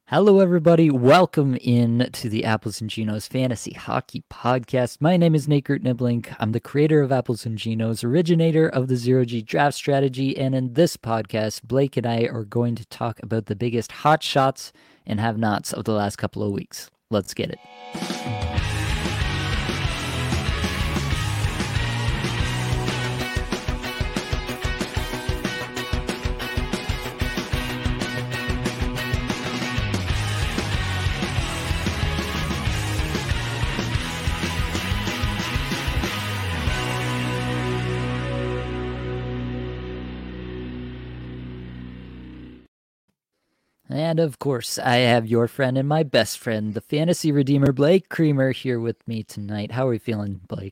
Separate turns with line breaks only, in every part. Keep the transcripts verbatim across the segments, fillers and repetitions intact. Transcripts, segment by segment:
Hello, everybody. Welcome in to the Apples and Ginos Fantasy Hockey Podcast. My name is Nate Niblink. I'm the creator of Apples and Ginos, originator of the Zero G Draft Strategy, and in this podcast, Blake and I are going to talk about the biggest hot shots and have-nots of the last couple of weeks. Let's get it. And of course, I have your friend and my best friend, the fantasy redeemer, Blake Creamer, here with me tonight. How are we feeling, Blake?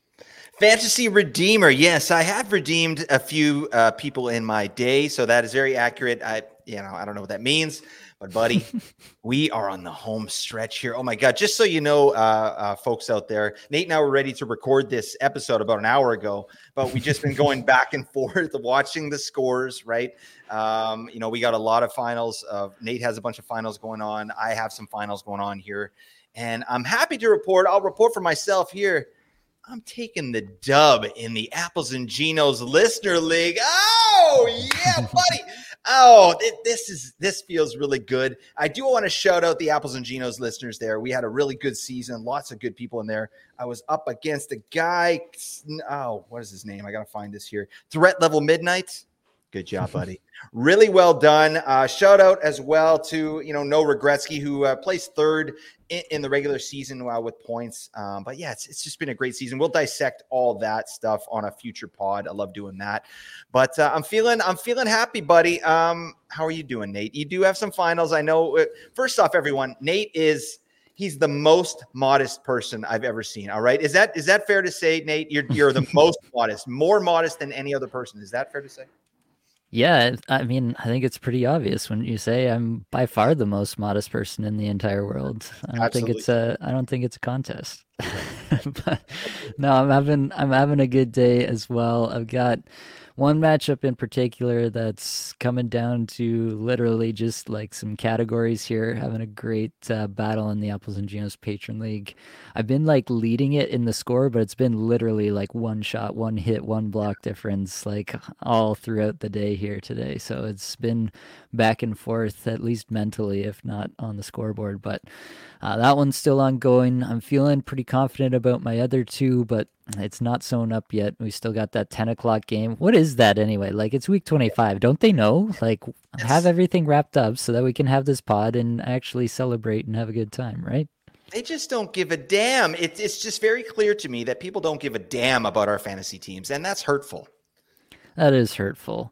Fantasy redeemer. Yes, I have redeemed a few uh, people in my day, so that is very accurate. I, you know, I don't know what that means, but buddy, we are on the home stretch here. Oh my God. Just so you know, uh, uh, folks out there, Nate and I were ready to record this episode about an hour ago, but we just been going back and forth watching the scores, right? Um, you know, we got a lot of finals. Uh, Nate has a bunch of finals going on. I have some finals going on here, and I'm happy to report, I'll report for myself here. I'm taking the dub in the Apples and Ginos Listener League. Oh, yeah, buddy. Oh, this is this feels really good. I do want to shout out the Apples and Ginos listeners there. We had a really good season, lots of good people in there. I was up against a guy. Oh, what is his name? I got to find this here. Threat Level Midnight. Good job, buddy. Really well done. Uh, shout out as well to, you know, No Regretsky, who uh, placed third in, in the regular season uh, with points. Um, but yeah, it's, it's just been a great season. We'll dissect all that stuff on a future pod. I love doing that. But uh, I'm feeling, I'm feeling happy, buddy. Um, how are you doing, Nate? You do have some finals. I know. Uh, first off, everyone, Nate is. He's the most modest person I've ever seen. All right. Is that, is that fair to say, Nate? You're, you're the most modest, more modest than any other person. Is that fair to say?
Yeah, I mean, I think it's pretty obvious when you say I'm by far the most modest person in the entire world. I don't
Absolutely.
think it's a I don't think it's a contest. But no, I'm having I'm having a good day as well. I've got one matchup in particular that's coming down to literally just like some categories here. Having a great uh, battle in the Apples and Ginos Patron League. I've been like leading it in the score, but it's been literally like one shot, one hit, one block difference, like all throughout the day here today. So it's been back and forth, at least mentally, if not on the scoreboard. But uh, that one's still ongoing. I'm feeling pretty confident about my other two, but it's not sewn up yet. We still got that ten o'clock game. What is that anyway? Like, it's week twenty-five. Don't they know? Like, have everything wrapped up so that we can have this pod and actually celebrate and have a good time, right?
They just don't give a damn. It, it's just very clear to me that people don't give a damn about our fantasy teams, and that's hurtful.
That is hurtful.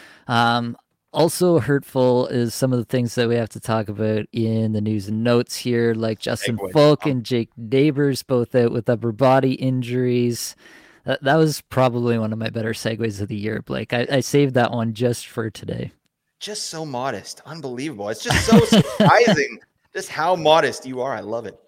Um, also hurtful is some of the things that we have to talk about in the news and notes here, like Justin
Segue.
Falk and Jake Neighbors both out with upper body injuries. That, that was probably one of my better segues of the year, Blake. I, I saved that one just for today.
Just so modest. Unbelievable. It's just so surprising just how modest you are. I love it.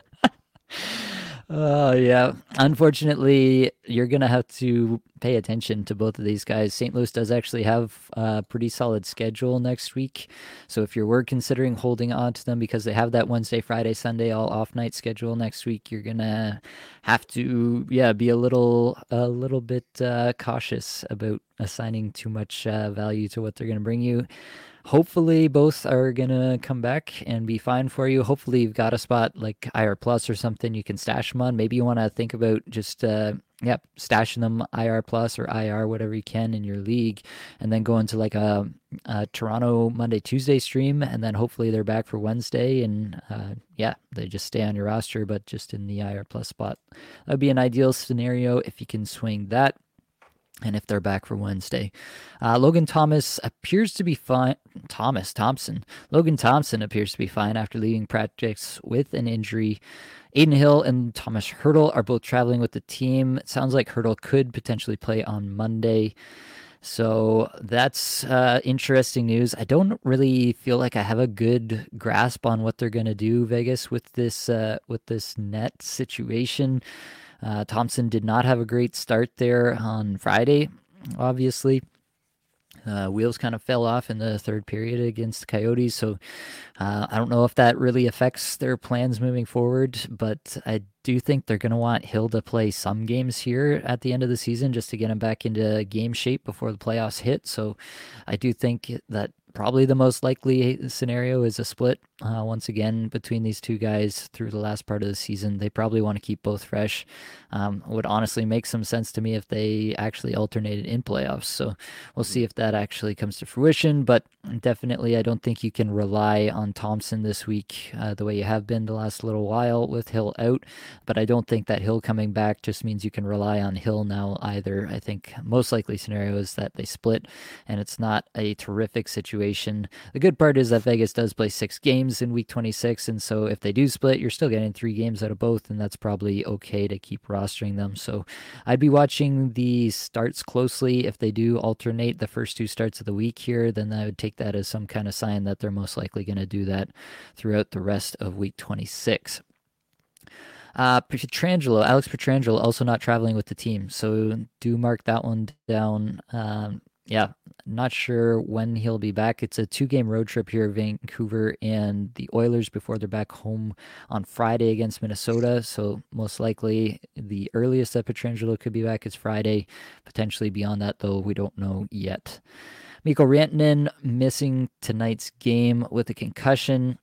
Oh, yeah. Unfortunately, you're going to have to pay attention to both of these guys. Saint Louis does actually have a pretty solid schedule next week. So if you were considering holding on to them because they have that Wednesday, Friday, Sunday all off night schedule next week, you're going to have to, yeah, be a little, a little bit uh, cautious about assigning too much uh, value to what they're going to bring you. Hopefully both are going to come back and be fine for you. Hopefully you've got a spot like I R Plus or something you can stash them on. Maybe you want to think about just, uh, yep, stashing them I R Plus or I R, whatever you can in your league, and then go into like a, a Toronto Monday, Tuesday stream, and then hopefully they're back for Wednesday, and uh, yeah, they just stay on your roster, but just in the I R Plus spot. That would be an ideal scenario if you can swing that. And if they're back for Wednesday. Uh, Logan Thomas appears to be fine. Thomas Thompson. Logan Thompson appears to be fine after leaving practice with an injury. Aiden Hill and Thomas Hurdle are both traveling with the team. It sounds like Hurdle could potentially play on Monday. So that's uh, interesting news. I don't really feel like I have a good grasp on what they're going to do, Vegas, with this uh, with this net situation. Uh, Thompson did not have a great start there on Friday, obviously. Uh, wheels kind of fell off in the third period against the Coyotes, so uh, I don't know if that really affects their plans moving forward, but I do think they're going to want Hill to play some games here at the end of the season just to get him back into game shape before the playoffs hit. So I do think that probably the most likely scenario is a split uh, once again between these two guys through the last part of the season. They probably want to keep both fresh. Um, would honestly make some sense to me if they actually alternated in playoffs. So we'll see if that actually comes to fruition. But definitely, I don't think you can rely on Thompson this week uh, the way you have been the last little while with Hill out. But I don't think that Hill coming back just means you can rely on Hill now either. I think most likely scenario is that they split, and it's not a terrific situation. The good part is that Vegas does play six games in week twenty-six, and so if they do split, you're still getting three games out of both, and that's probably okay to keep rostering them. So I'd be watching the starts closely. If they do alternate the first two starts of the week here, then I would take that as some kind of sign that they're most likely going to do that throughout the rest of week twenty-six. Uh, Pietrangelo, Alex Pietrangelo, also not traveling with the team, so do mark that one down. Um, yeah, not sure when he'll be back. It's a two-game road trip here, Vancouver and the Oilers, before they're back home on Friday against Minnesota. So most likely the earliest that Pietrangelo could be back is Friday. Potentially beyond that, though, we don't know yet. Mikko Rantanen missing tonight's game with a concussion.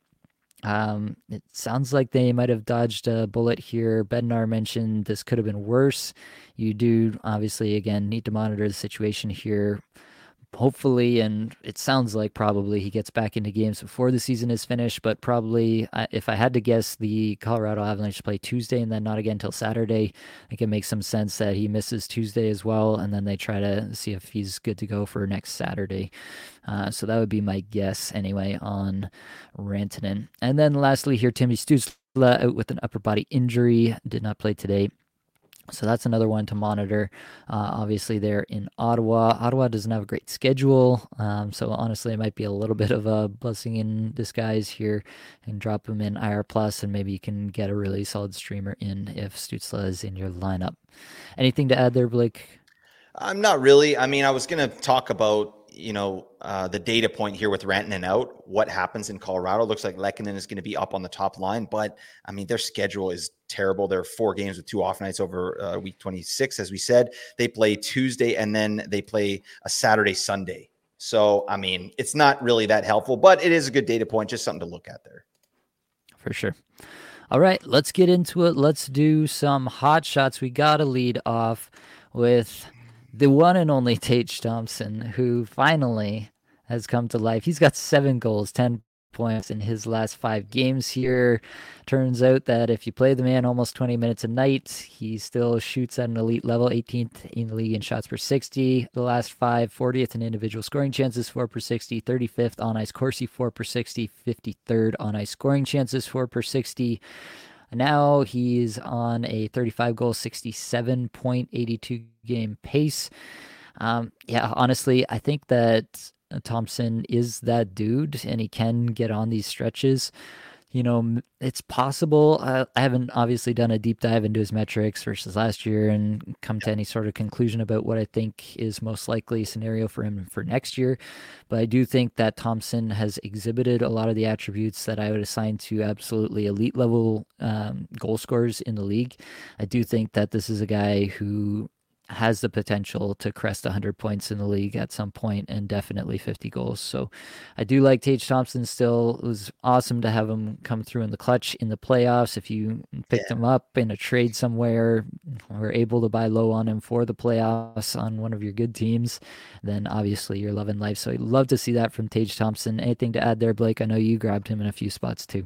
Um, it sounds like they might have dodged a bullet here. Bednar mentioned this could have been worse. You do obviously, again, need to monitor the situation here. Hopefully, and it sounds like probably he gets back into games before the season is finished, but probably, if I had to guess, the Colorado Avalanche play Tuesday and then not again till Saturday. I think it makes some sense that he misses Tuesday as well, and then they try to see if he's good to go for next Saturday. Uh, so that would be my guess anyway on Rantanen. And then lastly here, Timmy Stützle out with an upper body injury, did not play today. So that's another one to monitor. Uh, obviously, they're in Ottawa. Ottawa doesn't have a great schedule. Um, so honestly, it might be a little bit of a blessing in disguise here and drop them in I R Plus, and maybe you can get a really solid streamer in if Stützle is in your lineup. Anything to add there, Blake?
I'm not really. I mean, I was going to talk about, you know, uh, the data point here with Rantanen out, what happens in Colorado. Looks like Lehkonen is going to be up on the top line, but I mean, their schedule is terrible. There are four games with two off nights over uh, week twenty-six. As we said, they play Tuesday and then they play a Saturday, Sunday. So, I mean, it's not really that helpful, but it is a good data point, just something to look at there.
For sure. All right, let's get into it. Let's do some hot shots. We got to lead off with the one and only Tage Thompson, who finally has come to life. He's got seven goals, ten points in his last five games here. Turns out that if you play the man almost twenty minutes a night, he still shoots at an elite level, eighteenth in the league in shots per sixty. The last five, fortieth in individual scoring chances, four per sixty, thirty-fifth on ice Corsi, four per sixty, fifty-third on ice scoring chances, four per sixty. Now he's on a thirty-five goal, sixty-seven point eight two game pace. Um, yeah, honestly, I think that Thompson is that dude, and he can get on these stretches. You know, it's possible. Uh, I haven't obviously done a deep dive into his metrics versus last year and come to any sort of conclusion about what I think is most likely scenario for him for next year. But I do think that Thompson has exhibited a lot of the attributes that I would assign to absolutely elite level um, goal scorers in the league. I do think that this is a guy who has the potential to crest one hundred points in the league at some point and definitely fifty goals. So I do like Tage Thompson still. It was awesome to have him come through in the clutch in the playoffs. If you picked yeah. him up in a trade somewhere, were able to buy low on him for the playoffs on one of your good teams, then obviously you're loving life. So I'd love to see that from Tage Thompson. Anything to add there, Blake? I know you grabbed him in a few spots too.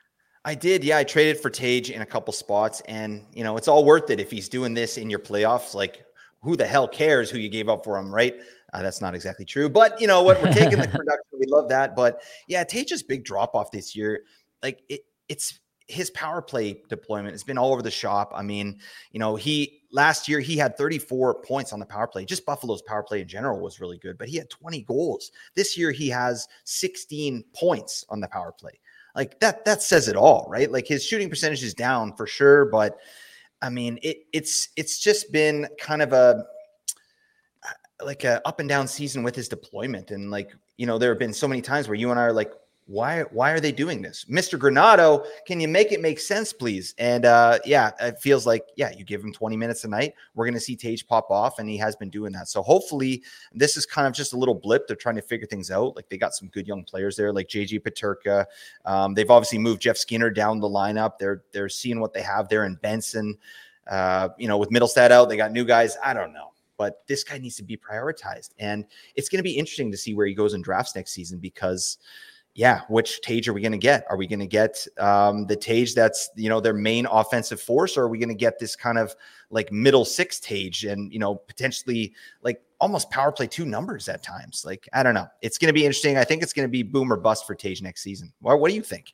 I did. Yeah, I traded for Tage in a couple spots, and, you know, it's all worth it if he's doing this in your playoffs. Like, who the hell cares who you gave up for him, right? Uh, that's not exactly true. But you know what? We're taking the production. We love that. But yeah, Tage's big drop-off this year. Like, it, it's his power play deployment has been all over the shop. I mean, you know, he last year he had thirty-four points on the power play. Just Buffalo's power play in general was really good, but he had twenty goals. This year he has sixteen points on the power play. Like that, that says it all, right? Like his shooting percentage is down for sure, but I mean, it, it's it's just been kind of a like a up and down season with his deployment. And like, you know, there have been so many times where you and I are like, why, why are they doing this? Mister Granato, can you make it make sense, please? And uh, yeah, it feels like, yeah, you give him twenty minutes a night, we're going to see Tage pop off, and he has been doing that. So hopefully this is kind of just a little blip. They're trying to figure things out. Like they got some good young players there, like J J Peterka. Um, they've obviously moved Jeff Skinner down the lineup. They're, they're seeing what they have there in Benson. Uh, you know, with Middlestad out, they got new guys. I don't know. But this guy needs to be prioritized. And it's going to be interesting to see where he goes in drafts next season because, yeah, which Tage are we going to get? Are we going to get um, the Tage that's, you know, their main offensive force, or are we going to get this kind of like middle six Tage and, you know, potentially like almost power play two numbers at times? Like, I don't know. It's going to be interesting. I think it's going to be boom or bust for Tage next season. What, what do you think?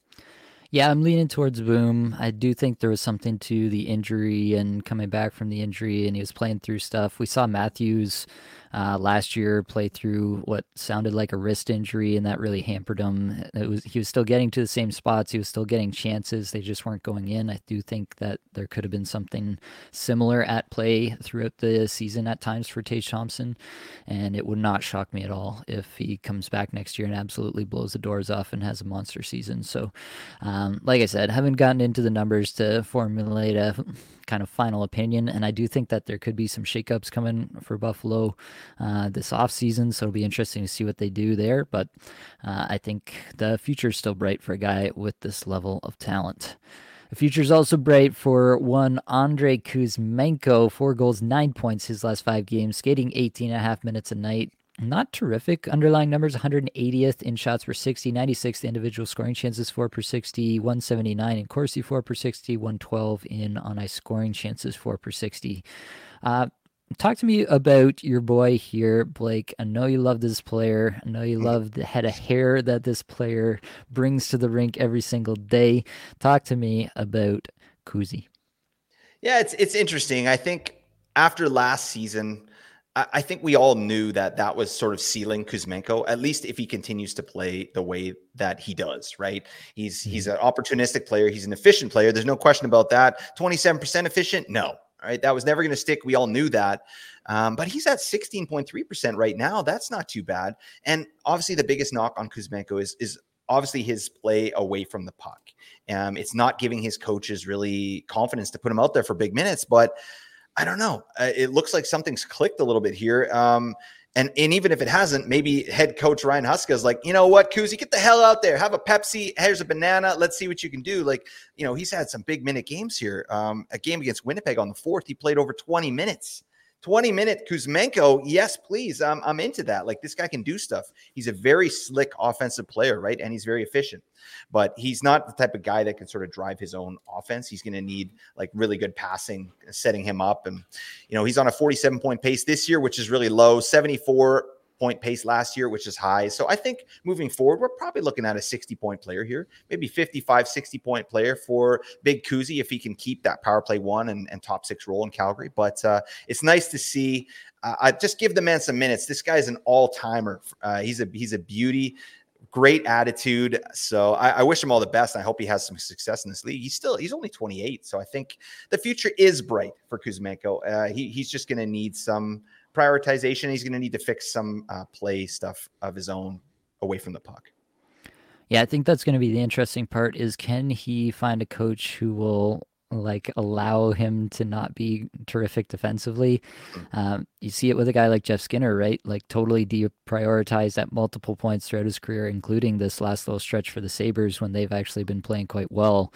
Yeah, I'm leaning towards Boom. I do think there was something to the injury and coming back from the injury, and he was playing through stuff. We saw Matthews uh, last year play through what sounded like a wrist injury, and that really hampered him. It was he was still getting to the same spots. He was still getting chances. They just weren't going in. I do think that there could have been something similar at play throughout the season at times for Tage Thompson, and it would not shock me at all if he comes back next year and absolutely blows the doors off and has a monster season. So, um, like I said, haven't gotten into the numbers to formulate a kind of final opinion, and I do think that there could be some shakeups coming for Buffalo uh, this offseason, so it'll be interesting to see what they do there, but uh, I think the future is still bright for a guy with this level of talent. The future is also bright for one Andrei Kuzmenko, four goals, nine points his last five games, skating eighteen and a half minutes a night. Not terrific underlying numbers, one hundred eightieth in shots per sixty, ninety-sixth individual scoring chances for per sixty, one seventy-nine in Corsi for per sixty, one twelve in on-ice scoring chances for per sixty. Uh, talk to me about your boy here, Blake. I know you love this player. I know you love the head of hair that this player brings to the rink every single day. Talk to me about Kuzi.
Yeah, it's it's interesting. I think after last season, I think we all knew that that was sort of sealing Kuzmenko, at least if he continues to play the way that he does, right? He's mm-hmm. he's an opportunistic player. He's an efficient player. There's no question about that. twenty-seven percent efficient? No. All right. That was never going to stick. We all knew that. Um, but he's at sixteen point three percent right now. That's not too bad. And obviously the biggest knock on Kuzmenko is, is obviously his play away from the puck. Um, it's not giving his coaches really confidence to put him out there for big minutes, but I don't know. Uh, it looks like something's clicked a little bit here. Um, and, and even if it hasn't, maybe head coach Ryan Huska is like, you know what, Kuzi, get the hell out there. Have a Pepsi. Here's a banana. Let's see what you can do. Like, you know, he's had some big minute games here. Um, a game against Winnipeg on the fourth, he played over twenty minutes. twenty minute Kuzmenko. Yes, please. I'm, I'm into that. Like, this guy can do stuff. He's a very slick offensive player, right? And he's very efficient, but he's not the type of guy that can sort of drive his own offense. He's going to need like really good passing, setting him up. And, you know, he's on a forty-seven point pace this year, which is really low, seventy-four point pace last year, which is high. So I think moving forward, we're probably looking at a sixty point player here, maybe fifty-five, sixty point player for Big Kuzi if he can keep that power play one and, and top six role in Calgary. But uh, it's nice to see. Uh, I just give the man some minutes. This guy's an all timer. Uh, he's a he's a beauty. Great attitude. So I, I wish him all the best. I hope he has some success in this league. He's still, he's only twenty-eight. So I think the future is bright for Kuzmenko. Uh, he, he's just going to need some prioritization. He's going to need to fix some uh, play stuff of his own away from the puck.
Yeah, I think that's going to be the interesting part is can he find a coach who will like allow him to not be terrific defensively. Um, you see it with a guy like Jeff Skinner, right? Like totally deprioritized at multiple points throughout his career, including this last little stretch for the Sabres when they've actually been playing quite well.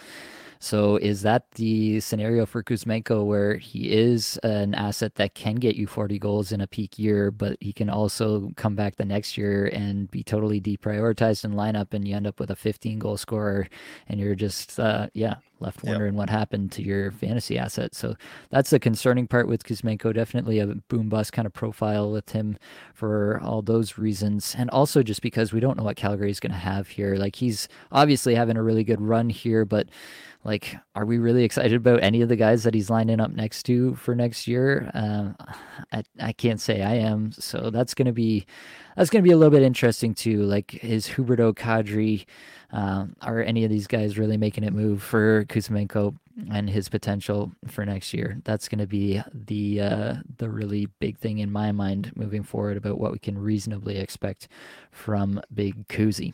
So is that the scenario for Kuzmenko where he is an asset that can get you forty goals in a peak year, but he can also come back the next year and be totally deprioritized in lineup and you end up with a fifteen goal scorer and you're just, uh, yeah, left wondering yep. what happened to your fantasy asset. So that's the concerning part with Kuzmenko. Definitely a boom bust kind of profile with him for all those reasons. And also just because we don't know what Calgary is going to have here. Like he's obviously having a really good run here, but like, are we really excited about any of the guys that he's lining up next to for next year? Uh, I, I can't say I am. So that's going to be, that's going to be a little bit interesting too. Like is Huberdeau, Kadri, um, are any of these guys really making it move for Kuzmenko? and his potential for next year. That's going to be the uh, the really big thing in my mind moving forward about what we can reasonably expect from Big Kuzi.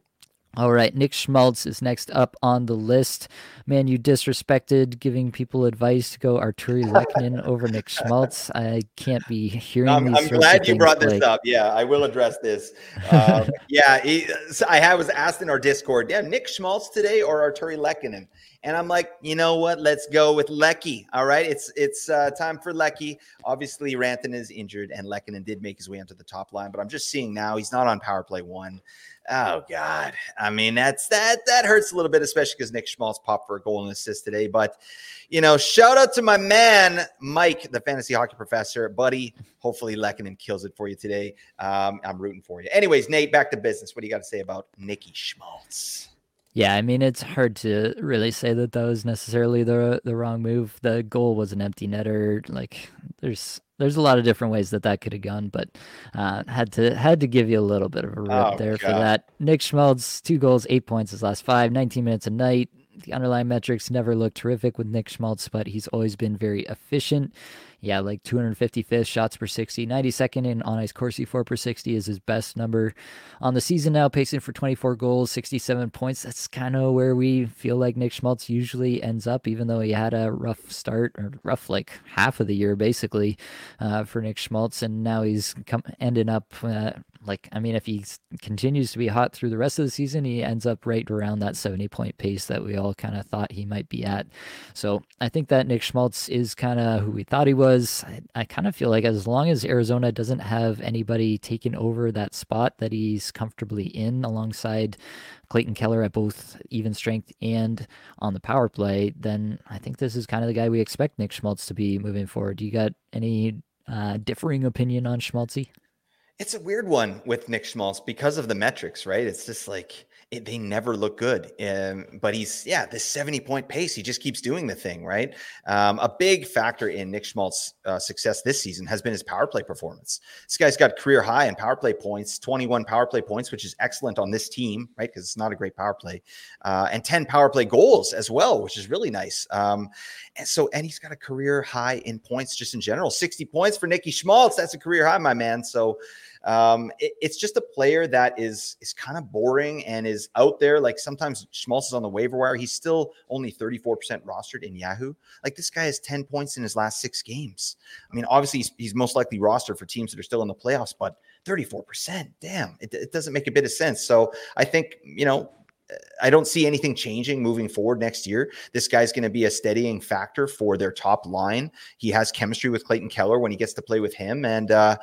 All right, Nick Schmaltz is next up on the list. Man, you disrespected giving people advice to go Artturi Lehkonen over Nick Schmaltz. I can't be hearing
I'm,
these
I'm
sorts
glad
of
you
things,
brought this
Blake.
up. Yeah, I will address this. Um, yeah, he, so I had, was asked in our Discord, yeah, Nick Schmaltz today or Artturi Lehkonen? And I'm like, you know what? Let's go with Lecky. All right, it's it's uh, time for Lecky. Obviously, Rantanen is injured, and Lehkonen did make his way onto the top line. But I'm just seeing now he's not on power play one. Oh God, I mean that's that that hurts a little bit, especially because Nick Schmaltz popped for a goal and assist today. But you know, shout out to my man Mike, the fantasy hockey professor, buddy. Hopefully, Lehkonen kills it for you today. Um, I'm rooting for you. Anyways, Nate, back to business. What do you got to say about Nicky Schmaltz?
Yeah, I mean, it's hard to really say that that was necessarily the the wrong move. The goal was an empty netter. Like, there's there's a lot of different ways that that could have gone, but uh, had to had to give you a little bit of a rip
Oh,
there
God.
for that. Nick Schmaltz, two goals, eight points his last five, nineteen minutes a night. The underlying metrics never looked terrific with Nick Schmaltz, but he's always been very efficient. Yeah, like two hundred fifty-fifth shots per sixty, ninety-second in on ice Corsi, four per sixty is his best number on the season now, pacing for twenty-four goals, sixty-seven points. That's kind of where we feel like Nick Schmaltz usually ends up, even though he had a rough start, or rough like half of the year basically uh, for Nick Schmaltz, and now he's come ending up uh, like, I mean, if he continues to be hot through the rest of the season, he ends up right around that seventy point pace that we all kind of thought he might be at. So I think that Nick Schmaltz is kind of who we thought he was. I, I kind of feel like as long as Arizona doesn't have anybody taking over that spot that he's comfortably in alongside Clayton Keller at both even strength and on the power play, then I think this is kind of the guy we expect Nick Schmaltz to be moving forward. Do you got any uh, differing opinion on Schmaltzy?
It's a weird one with Nick Schmaltz because of the metrics, right? It's just like it, they never look good. Um, but he's, yeah, this seventy point pace, he just keeps doing the thing, right? Um, a big factor in Nick Schmaltz's uh, success this season has been his power play performance. This guy's got career high in power play points, twenty-one power play points, which is excellent on this team, right? Because it's not a great power play, uh, and ten power play goals as well, which is really nice. Um, and so, and he's got a career high in points just in general, sixty points for Nicky Schmaltz. That's a career high, my man. So, Um, it, it's just a player that is is kind of boring and is out there. Like sometimes Schmaltz is on the waiver wire. He's still only thirty-four percent rostered in Yahoo. Like this guy has ten points in his last six games. I mean, obviously he's, he's most likely rostered for teams that are still in the playoffs, but thirty-four percent, damn, it, it doesn't make a bit of sense. So I think, you know, I don't see anything changing moving forward next year. This guy's going to be a steadying factor for their top line. He has chemistry with Clayton Keller when he gets to play with him. And, uh,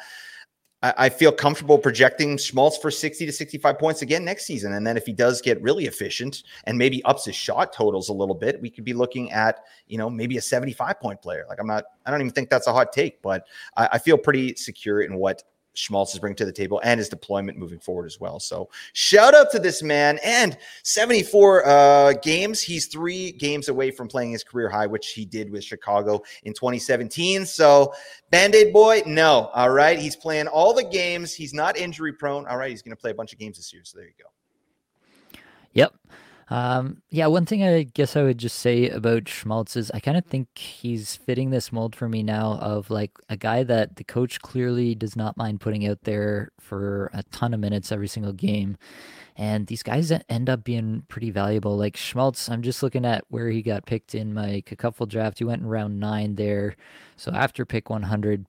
I feel comfortable projecting Schmaltz for sixty to sixty-five points again next season. And then if he does get really efficient and maybe ups his shot totals a little bit, we could be looking at, you know, maybe a seventy-five point player. Like I'm not, I don't even think that's a hot take, but I, I feel pretty secure in what Schmaltz is bringing to the table and his deployment moving forward as well. So shout out to this man. And seventy-four uh, games. He's three games away from playing his career high, which he did with Chicago in twenty seventeen. So Band-Aid boy, no. All right. He's playing all the games. He's not injury prone. All right. He's going to play a bunch of games this year. So there you go.
Yep. Um, yeah, one thing I guess I would just say about Schmaltz is I kind of think he's fitting this mold for me now of like a guy that the coach clearly does not mind putting out there for a ton of minutes every single game. And these guys end up being pretty valuable. Like Schmaltz, I'm just looking at where he got picked in my Cacuffle draft. He went in round nine there. So after pick one hundred.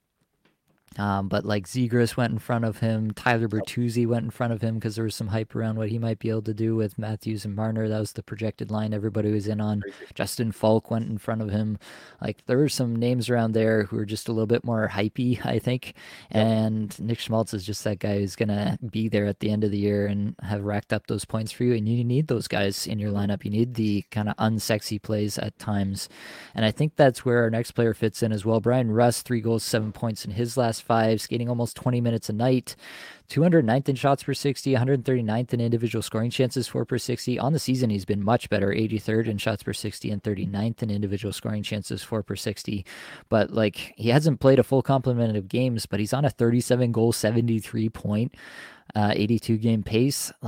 Um, but like Zegras went in front of him, Tyler Bertuzzi went in front of him because there was some hype around what he might be able to do with Matthews and Marner. That was the projected line everybody was in on. Justin Falk went in front of him. Like there were some names around there who were just a little bit more hypey, I think. Yep. And Nick Schmaltz is just that guy who's gonna be there at the end of the year and have racked up those points for you. And you need those guys in your lineup. You need the kind of unsexy plays at times. And I think that's where our next player fits in as well. Brian Rust, three goals, seven points in his last five, skating almost twenty minutes a night, two hundred ninth in shots per sixty, one hundred thirty-ninth in individual scoring chances, four per sixty. On the season, he's been much better, eighty-third in shots per sixty and thirty-ninth in individual scoring chances, four per sixty. But like he hasn't played a full complement of games, but he's on a thirty-seven goal, seventy-three point, uh, eighty-two game pace. Like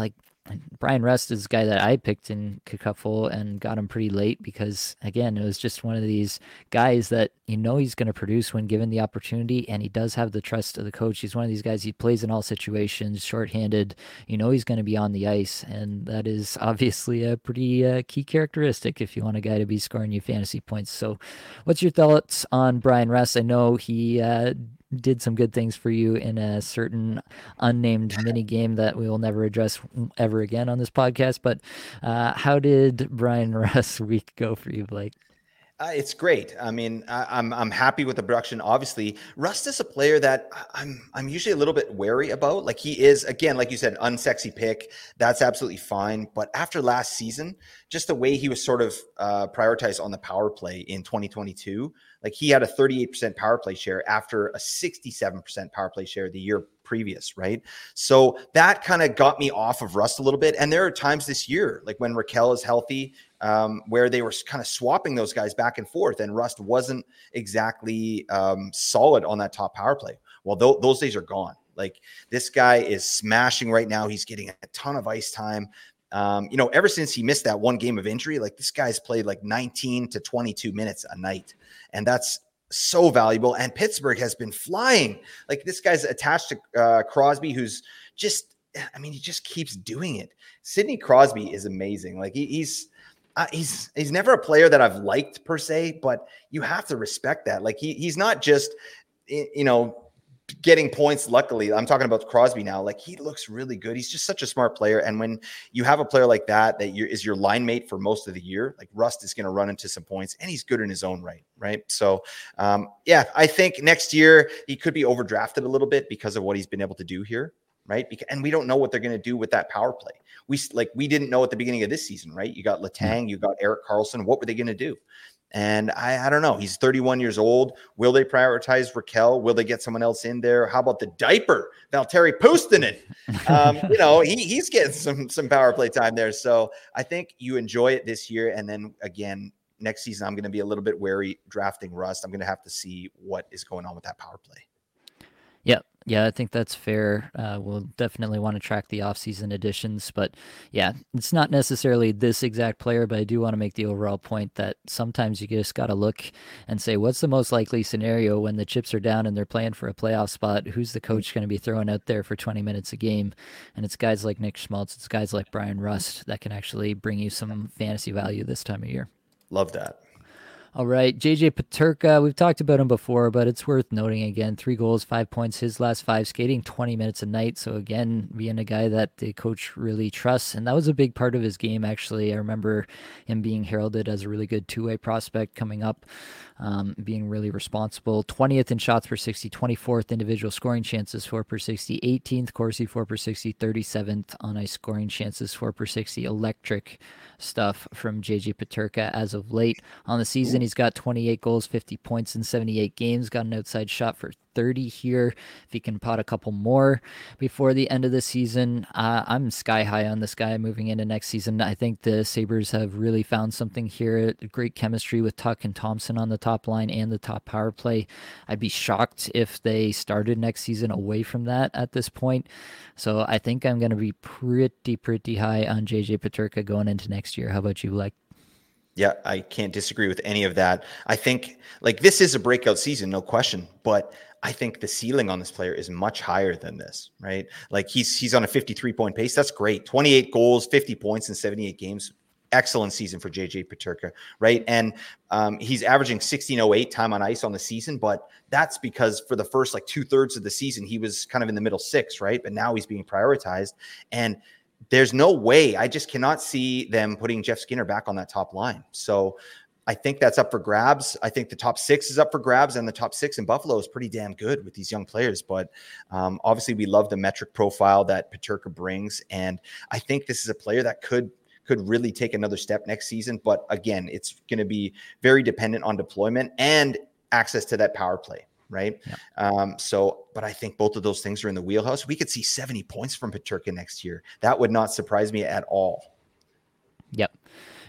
Brian Rust is a guy that I picked in Cacuffull and got him pretty late because, again, it was just one of these guys that you know he's going to produce when given the opportunity, and he does have the trust of the coach. He's one of these guys, he plays in all situations, shorthanded. You know he's going to be on the ice, and that is obviously a pretty uh, key characteristic if you want a guy to be scoring you fantasy points. So, what's your thoughts on Brian Rust? I know he uh, did some good things for you in a certain unnamed mini game that we will never address ever again on this podcast. But uh, how did Brian Rust's week go for you, Blake?
Uh, it's great. I mean, I, I'm I'm happy with the production. Obviously, Rust is a player that I'm I'm usually a little bit wary about. Like he is, again, like you said, unsexy pick. That's absolutely fine. But after last season, just the way he was sort of uh, prioritized on the power play in twenty twenty-two, like he had a thirty-eight percent power play share after a sixty-seven percent power play share the year previous, right? So that kind of got me off of Rust a little bit. And there are times this year, like when Raquel is healthy, um, where they were kind of swapping those guys back and forth, and Rust wasn't exactly um, solid on that top power play. Well, th- those days are gone. Like this guy is smashing right now. He's getting a ton of ice time. Um, you know, ever since he missed that one game of injury, like this guy's played like nineteen to twenty-two minutes a night. And that's so valuable. And Pittsburgh has been flying. Like this guy's attached to uh, Crosby, who's just, I mean, he just keeps doing it. Sidney Crosby is amazing. Like he, he's, uh, he's, he's never a player that I've liked per se, but you have to respect that. Like he, he's not just, you know, getting points. Luckily, I'm talking about Crosby now. Like he looks really good. He's just such a smart player. And when you have a player like that, that you're, is your line mate for most of the year, like Rust is going to run into some points, and he's good in his own right. Right. So, um, yeah, I think next year he could be overdrafted a little bit because of what he's been able to do here. Right. Because, and we don't know what they're going to do with that power play. We like, we didn't know at the beginning of this season, right? You got Letang, you got Erik Karlsson. What were they going to do? And I, I don't know. He's thirty-one years old. Will they prioritize Raquel? Will they get someone else in there? How about the diaper, Valtteri Puustinen? Um, you know, he he's getting some some power play time there. So I think you enjoy it this year, and then again next season, I'm going to be a little bit wary drafting Rust. I'm going to have to see what is going on with that power play.
Yeah, yeah, I think that's fair. Uh, we'll definitely want to track the offseason additions, but yeah, it's not necessarily this exact player, but I do want to make the overall point that sometimes you just got to look and say, what's the most likely scenario when the chips are down and they're playing for a playoff spot? Who's the coach going to be throwing out there for twenty minutes a game? And it's guys like Nick Schmaltz, it's guys like Brian Rust that can actually bring you some fantasy value this time of year.
Love that.
All right, J J Peterka, we've talked about him before, but it's worth noting again, three goals, five points, his last five, skating twenty minutes a night. So again, being a guy that the coach really trusts. And that was a big part of his game, actually. I remember him being heralded as a really good two-way prospect coming up, um, being really responsible. twentieth in shots per sixty, twenty-fourth individual scoring chances, four per sixty, eighteenth Corsi, four per sixty, thirty-seventh on ice scoring chances, four per sixty. Electric stuff from J J Peterka as of late. On the season, he's got twenty-eight goals, fifty points in seventy-eight games, got an outside shot for thirty here. If he can pot a couple more before the end of the season, uh, I'm sky high on this guy moving into next season. I think the Sabres have really found something here. Great chemistry with Tuck and Thompson on the top line and the top power play. I'd be shocked if they started next season away from that at this point. So I think I'm going to be pretty, pretty high on J J Peterka going into next year. How about you, Blake?
Yeah, I can't disagree with any of that. I think like this is a breakout season, no question, but I think the ceiling on this player is much higher than this, right? Like he's he's on a fifty-three point pace. That's great. twenty-eight goals, fifty points in seventy-eight games. Excellent season for J J Peterka, right? And um, he's averaging sixteen oh eight time on ice on the season, but that's because for the first like two thirds of the season, he was kind of in the middle six, right? But now he's being prioritized. And there's no way, I just cannot see them putting Jeff Skinner back on that top line. So I think that's up for grabs. I think the top six is up for grabs, and the top six in Buffalo is pretty damn good with these young players. But um, obviously we love the metric profile that Peterka brings. And I think this is a player that could could really take another step next season. But again, it's going to be very dependent on deployment and access to that power play. Right. Yeah. Um, so, but I think both of those things are in the wheelhouse. We could see seventy points from Peterka next year. That would not surprise me at all.
Yep.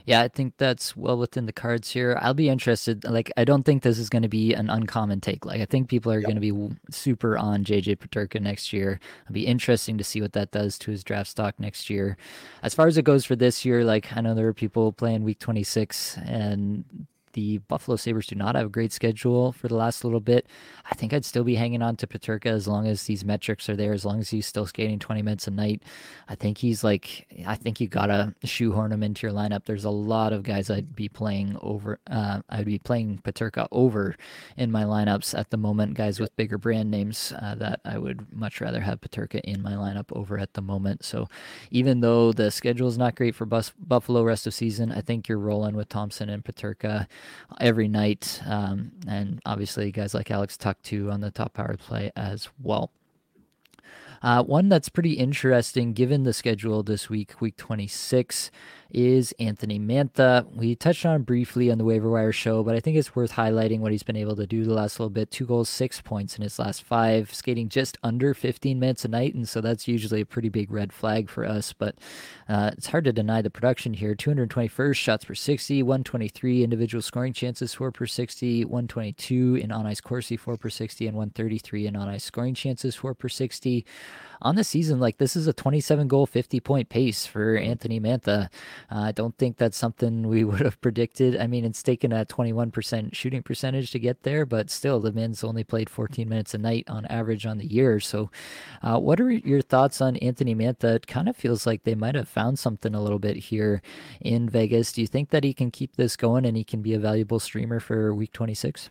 Yeah, I think that's well within the cards here. I'll be interested. Like, I don't think this is going to be an uncommon take. Like, I think people are
Yep.
going to be w- super on J J Peterka next year. It'll be interesting to see what that does to his draft stock next year. As far as it goes for this year, like, I know there are people playing week twenty-six, and the Buffalo Sabres do not have a great schedule for the last little bit. I think I'd still be hanging on to Peterka as long as these metrics are there, as long as he's still skating twenty minutes a night. I think he's like, I think you gotta shoehorn him into your lineup. There's a lot of guys I'd be playing over, uh, I'd be playing Peterka over in my lineups at the moment, guys
Yep.
with bigger brand names uh, that I would much rather have Peterka in my lineup over at the moment. So even though the schedule is not great for Bus- Buffalo rest of season, I think you're rolling with Thompson and Peterka every night. Um, and obviously, guys like Alex Tuck, too, on the top power play as well. Uh, one that's pretty interesting given the schedule this week, week twenty-six, is Anthony Mantha. We touched on him briefly on the waiver wire show, but I think it's worth highlighting what he's been able to do the last little bit. Two goals, six points in his last five, skating just under fifteen minutes a night, and so that's usually a pretty big red flag for us, but uh, it's hard to deny the production here. two hundred twenty-first shots per sixty, one twenty-three individual scoring chances, four per sixty, one twenty-two in on-ice Corsi, four per sixty, and one thirty-three in on-ice scoring chances, four per sixty. On the season, like, this is a twenty-seven goal, fifty point pace for
Mhm.
Anthony Mantha. Uh, I don't think that's something we would have predicted. I mean, it's taken a twenty-one percent shooting percentage to get there, but still, the man's only played fourteen minutes a night on average on the year. So, uh, what are your thoughts on Anthony Mantha? It kind of feels like they might have found something a little bit here in Vegas. Do you think that he can keep this going and he can be a valuable streamer for week twenty-six?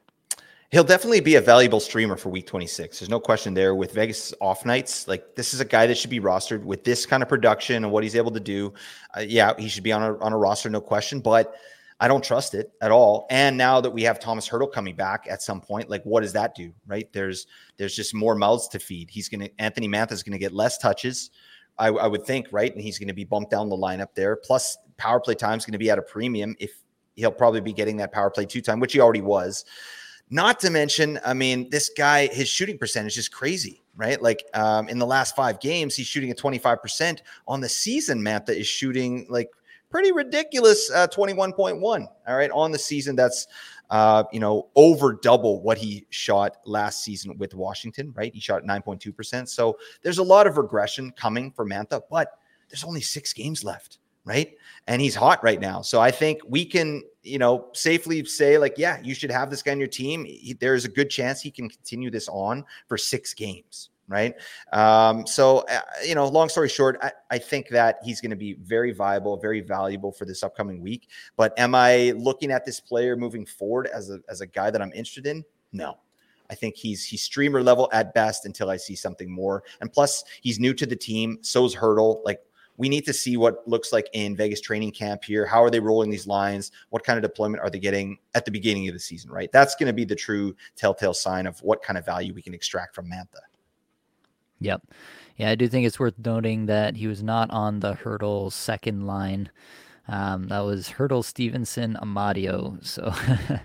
He'll definitely be a valuable streamer for week twenty-six. There's no question there. With Vegas off nights, like, this is a guy that should be rostered with this kind of production and what he's able to do. Uh, yeah, he should be on a on a roster, no question. But I don't trust it at all. And now that we have Thomas Hertl coming back at some point, like, what does that do? Right? There's there's just more mouths to feed. He's gonna Anthony Mantha is gonna get less touches, I, I would think, right? And he's going to be bumped down the lineup there. Plus, power play time is going to be at a premium. If he'll probably be getting that power play two time, which he already was. Not to mention, I mean, this guy, his shooting percentage is crazy, right? Like, um, in the last five games, he's shooting at twenty-five percent. On the season, Mantha is shooting like pretty ridiculous, uh, twenty-one point one. All right. On the season, that's, uh, you know, over double what he shot last season with Washington, right? He shot nine point two percent. So there's a lot of regression coming for Mantha, but there's only six games left, right? And he's hot right now. So I think we can, you know, safely say, like, yeah, you should have this guy on your team. He, there's a good chance he can continue this on for six games, right? Um, so, uh, you know, long story short, I, I think that he's going to be very viable, very valuable for this upcoming week. But am I looking at this player moving forward as a, as a guy that I'm interested in? No. I think he's he's streamer level at best until I see something more. And plus, he's new to the team. So's Hertl. Like, we need to see what looks like in Vegas training camp here. How are they rolling these lines? What kind of deployment are they getting at the beginning of the season, right? That's going to be the true telltale sign of what kind of value we can extract from Mantha.
Yep. Yeah, I do think it's worth noting that he was not on the Hertl second line. Um, that was Hertl, Stevenson, Amadio. So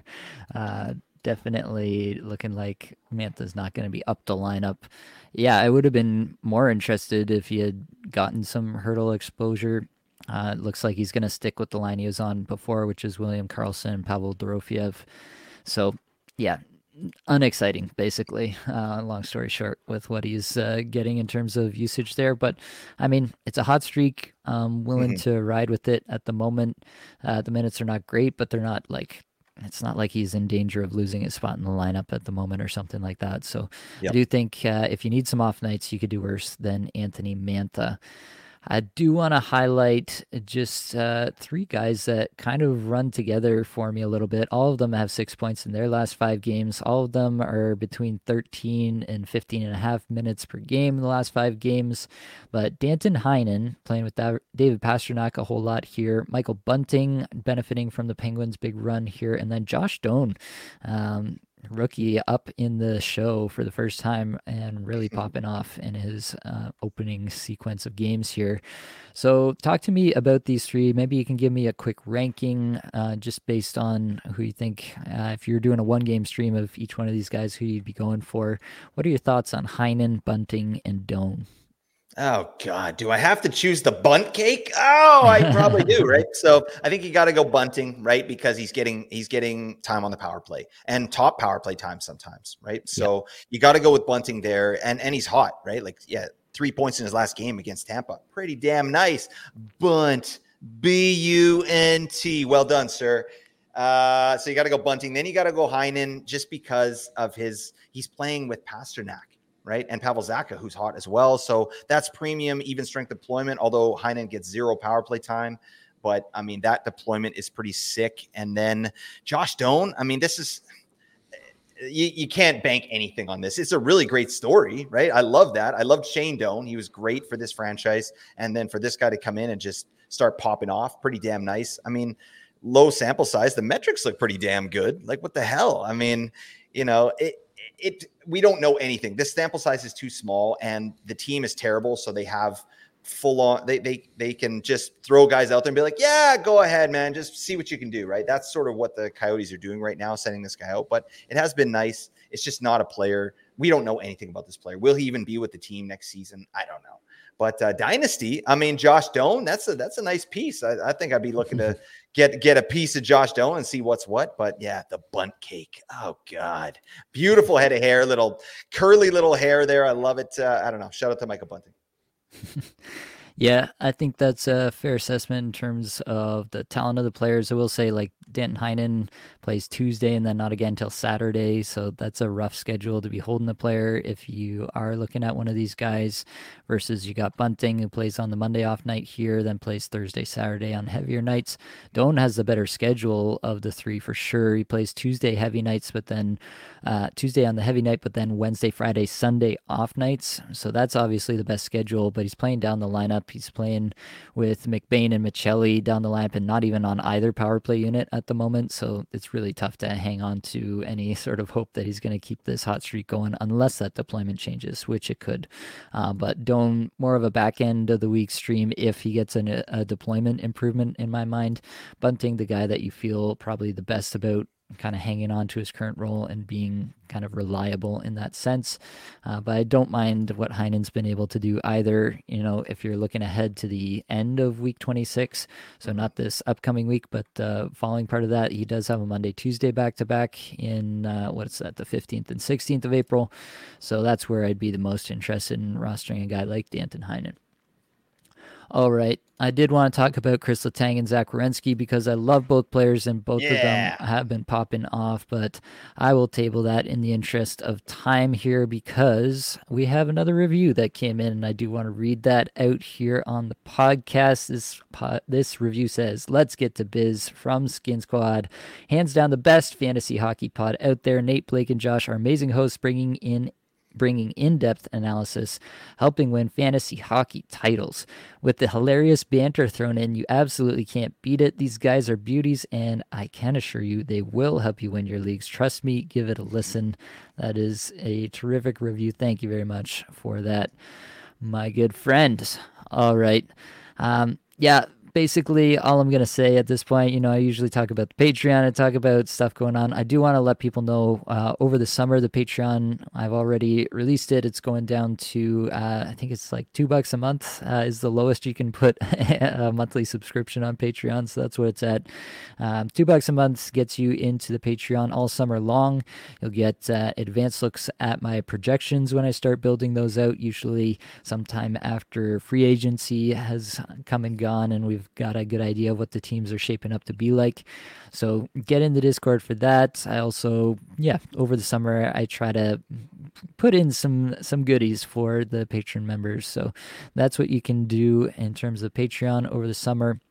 uh, definitely looking like Mantha's not going to be up the lineup. Yeah, I would have been more interested if he had gotten some Hertl exposure. Uh, it looks like he's going to stick with the line he was on before, which is William Karlsson and Pavel Dorofiev. So, yeah, unexciting, basically. Uh, long story short, with what he's uh, getting in terms of usage there. But I mean, it's a hot streak. Um, willing
Mm-hmm.
to ride with it at the moment. Uh, the minutes are not great, but they're not like, it's not like he's in danger of losing his spot in the lineup at the moment or something like that. So I
Yep.
do think uh, if you need some off nights, you could do worse than Anthony Mantha. I do want to highlight just uh, three guys that kind of run together for me a little bit. All of them have six points in their last five games. All of them are between thirteen and fifteen and a half minutes per game in the last five games. But Danton Heinen playing with David Pastrnak a whole lot here. Michael Bunting benefiting from the Penguins' big run here. And then Josh Doan. Um, rookie up in the show for the first time and really popping off in his uh, opening sequence of games here. So talk to me about these three. Maybe you can give me a quick ranking uh, just based on who you think, uh, if you're doing a one game stream of each one of these guys, who you'd be going for. What are your thoughts on Heinen, Bunting, and Doan?
Oh God, do I have to choose the bunt cake? Oh, I probably do, right? So I think you got to go Bunting, right? Because he's getting he's getting time on the power play and top power play time sometimes, right? So yep. you got to go with Bunting there, and and he's hot, right? Like yeah, three points in his last game against Tampa, pretty damn nice. Bunt, B U N T, well done, sir. Uh, so you got to go Bunting, then you got to go Heinen, just because of his he's playing with Pasternak. Right. And Pavel Zacha, who's hot as well. So that's premium, even strength deployment, although Heinen gets zero power play time. But I mean, that deployment is pretty sick. And then Josh Doan, I mean, this is, you, you can't bank anything on this. It's a really great story, right? I love that. I loved Shane Doan. He was great for this franchise. And then for this guy to come in and just start popping off, pretty damn nice. I mean, low sample size, the metrics look pretty damn good. Like, what the hell? I mean, you know, it, It we don't know anything. This sample size is too small, and the team is terrible. So they have full on. They they they can just throw guys out there and be like, "Yeah, go ahead, man. Just see what you can do." Right? That's sort of what the Coyotes are doing right now, sending this guy out. But it has been nice. It's just not a player. We don't know anything about this player. Will he even be with the team next season? I don't know. But uh, Dynasty, I mean, Josh Doan, that's a that's a nice piece. I, I think I'd be looking to get get a piece of Josh Doan and see what's what. But yeah, the bunt cake. Oh God, beautiful head of hair, little curly little hair there. I love it. Uh, I don't know. Shout out to Michael Bunting.
Yeah, I think that's a fair assessment in terms of the talent of the players. I will say, like, Danton Heinen plays Tuesday and then not again until Saturday, so that's a rough schedule to be holding the player if you are looking at one of these guys, versus you got Bunting, who plays on the Monday off night here, then plays Thursday, Saturday on heavier nights. Doan has the better schedule of the three for sure. He plays Tuesday heavy nights, but then uh, Tuesday on the heavy night, but then Wednesday, Friday, Sunday off nights, so that's obviously the best schedule, but he's playing down the lineup. He's playing with McBain and Michelli down the lineup and not even on either power play unit at the moment. So it's really tough to hang on to any sort of hope that he's going to keep this hot streak going unless that deployment changes, which it could. Uh, but Doan, more of a back end of the week stream if he gets an, a deployment improvement in my mind. Bunting, the guy that you feel probably the best about kind of hanging on to his current role and being kind of reliable in that sense. Uh, but I don't mind what Heinen's been able to do either, you know, if you're looking ahead to the end of week twenty-six, so not this upcoming week, but uh, following part of that, he does have a Monday, Tuesday back-to-back in, uh, what's that, the fifteenth and sixteenth of April. So that's where I'd be the most interested in rostering a guy like Danton Heinen. All right. I did want to talk about Chris Letang and Zach Werenski because I love both players and both yeah. of them have been popping off, but I will table that in the interest of time here because we have another review that came in and I do want to read that out here on the podcast. This pod, this review says, "Let's get to biz from Skin Squad. Hands down the best fantasy hockey pod out there. Nate, Blake, and Josh are amazing hosts bringing in bringing in-depth analysis, helping win fantasy hockey titles. With the hilarious banter thrown in, you absolutely can't beat it. These guys are beauties, and I can assure you they will help you win your leagues. Trust me, give it a listen." That is a terrific review. Thank you very much for that, my good friend. All right. Um, yeah, basically all I'm going to say at this point, you know, I usually talk about the Patreon and talk about stuff going on. I do want to let people know uh, over the summer, the Patreon, I've already released it. It's going down to, uh, I think it's like two bucks a month uh, is the lowest you can put a monthly subscription on Patreon. So that's what it's at. Um, two bucks a month gets you into the Patreon all summer long. You'll get uh, advanced looks at my projections when I start building those out, usually sometime after free agency has come and gone and we've got a good idea of what the teams are shaping up to be like. So get in the Discord for that. I also, yeah, over the summer, I try to put in some some goodies for the Patreon members. So that's what you can do in terms of Patreon over the summer.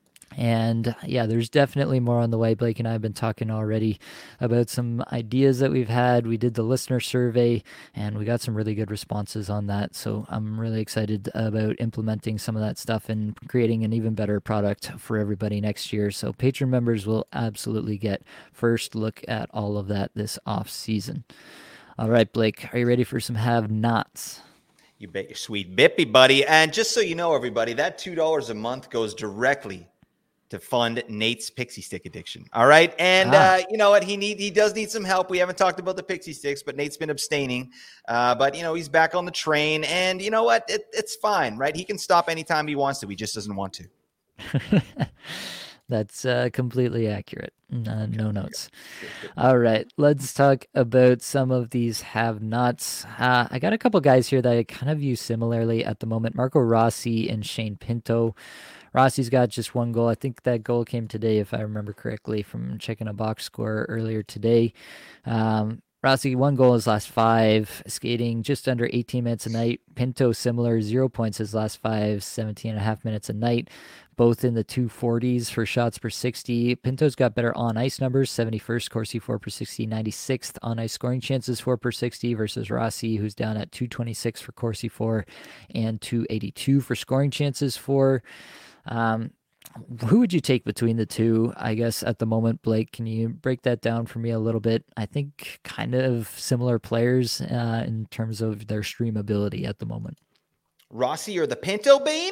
And yeah, there's definitely more on the way. Blake and I have been talking already about some ideas that we've had. We did the listener survey and we got some really good responses on that. So I'm really excited about implementing some of that stuff and creating an even better product for everybody next year. So Patreon members will absolutely get first look at all of that this off season. All right, Blake, are you ready for some have-nots?
You bet your sweet bippy, buddy. And just so you know, everybody, that two dollars a month goes directly to fund Nate's pixie stick addiction. All right. And
Ah.
uh, you know what? He need he does need some help. We haven't talked about the pixie sticks, but Nate's been abstaining. Uh, but you know, he's back on the train. And you know what? It, it's fine, right? He can stop anytime he wants to. He just doesn't want to.
That's uh, completely accurate. Uh, no notes. All right, let's talk about some of these have-nots. Uh, I got a couple guys here that I kind of view similarly at the moment. Marco Rossi and Shane Pinto. Rossi's got just one goal. I think that goal came today, if I remember correctly, from checking a box score earlier today. Um, Rossi, one goal his last five, skating just under eighteen minutes a night. Pinto, similar, zero points his last five, seventeen and a half minutes a night, both in the two forties for shots per sixty. Pinto's got better on-ice numbers, seventy-first Corsi four per sixty, ninety-sixth on-ice scoring chances four per sixty versus Rossi, who's down at two twenty-six for Corsi four and two eighty-two for scoring chances for. Um, who would you take between the two, I guess, at the moment, Blake? Can you break that down for me a little bit? I think kind of similar players uh, in terms of their stream ability at the moment.
Rossi or the Pinto Bean?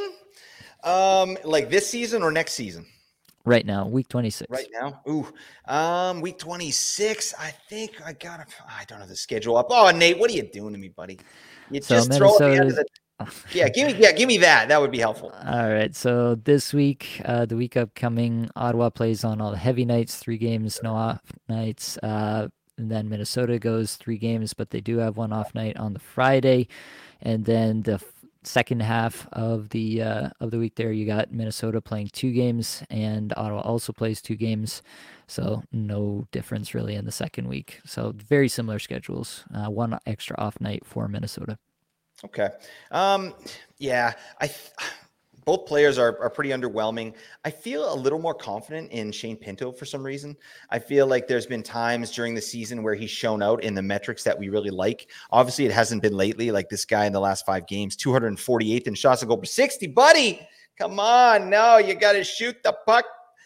Um, like this season or next season?
Right now, week twenty-six.
Right now? Ooh, um, week twenty-six. I think I got to, I don't have the schedule up. Oh, Nate, what are you doing to me, buddy? You
so
just throw it at the end of the Yeah, give me yeah, give me that. That would be helpful.
All right. So this week, uh, the week upcoming, Ottawa plays on all the heavy nights, three games, no off nights. Uh, and then Minnesota goes three games, but they do have one off night on the Friday. And then the f- second half of the uh, of the week there, you got Minnesota playing two games, and Ottawa also plays two games. So no difference really in the second week. So very similar schedules. Uh, one extra off night for Minnesota.
Okay. Um, yeah, I th- both players are, are pretty underwhelming. I feel a little more confident in Shane Pinto for some reason. I feel like there's been times during the season where he's shown out in the metrics that we really like. Obviously, it hasn't been lately. Like this guy in the last five games, two hundred forty-eighth in shots to goal per sixty. Buddy, come on. No, you got to shoot the puck.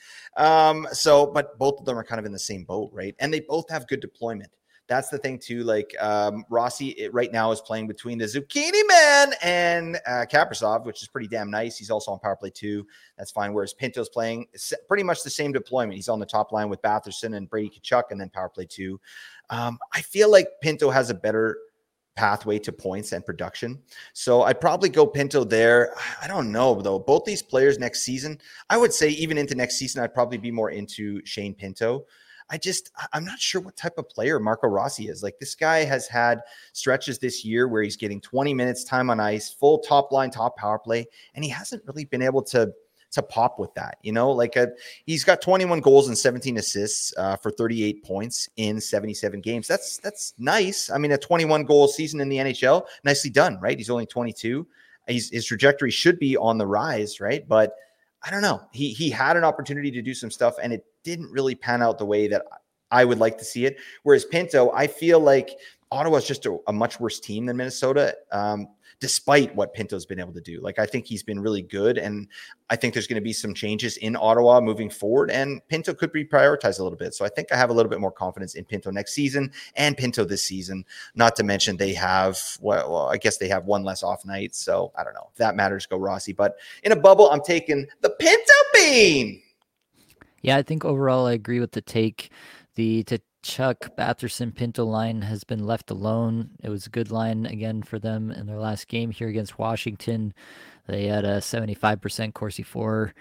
Um, so, but both of them are kind of in the same boat, right? And they both have good deployment. That's the thing too. Like um, Rossi it, right now is playing between the Zucchini Man and uh, Kaprizov, which is pretty damn nice. He's also on power play too. That's fine. Whereas Pinto's playing pretty much the same deployment. He's on the top line with Batherson and Brady Tkachuk, and then power play two. Um, I feel like Pinto has a better pathway to points and production. So I'd probably go Pinto there. I don't know though. Both these players next season, I would say even into next season, I'd probably be more into Shane Pinto. I just, I'm not sure what type of player Marco Rossi is. Like this guy has had stretches this year where he's getting twenty minutes time on ice, full top line, top power play. And he hasn't really been able to, to pop with that, you know, like a, he's got twenty-one goals and seventeen assists uh, for thirty-eight points in seventy-seven games. That's, that's nice. I mean, a twenty-one goal season in the N H L, nicely done, right? He's only twenty-two. He's, his trajectory should be on the rise, right? But I don't know. He he had an opportunity to do some stuff, and it didn't really pan out the way that I would like to see it. Whereas Pinto, I feel like Ottawa's just a, a much worse team than Minnesota, um, despite what Pinto's been able to do. Like, I think he's been really good, and I think there's going to be some changes in Ottawa moving forward, and Pinto could be prioritized a little bit. So I think I have a little bit more confidence in Pinto next season and Pinto this season, not to mention they have, well, well I guess they have one less off night. So I don't know if that matters, go Rossi. But in a bubble, I'm taking the Pinto Bean.
Yeah, I think overall I agree with the take. The Tkachuk, Batherson, Pinto line has been left alone. It was a good line again for them in their last game here against Washington. They had a seventy-five percent Corsi four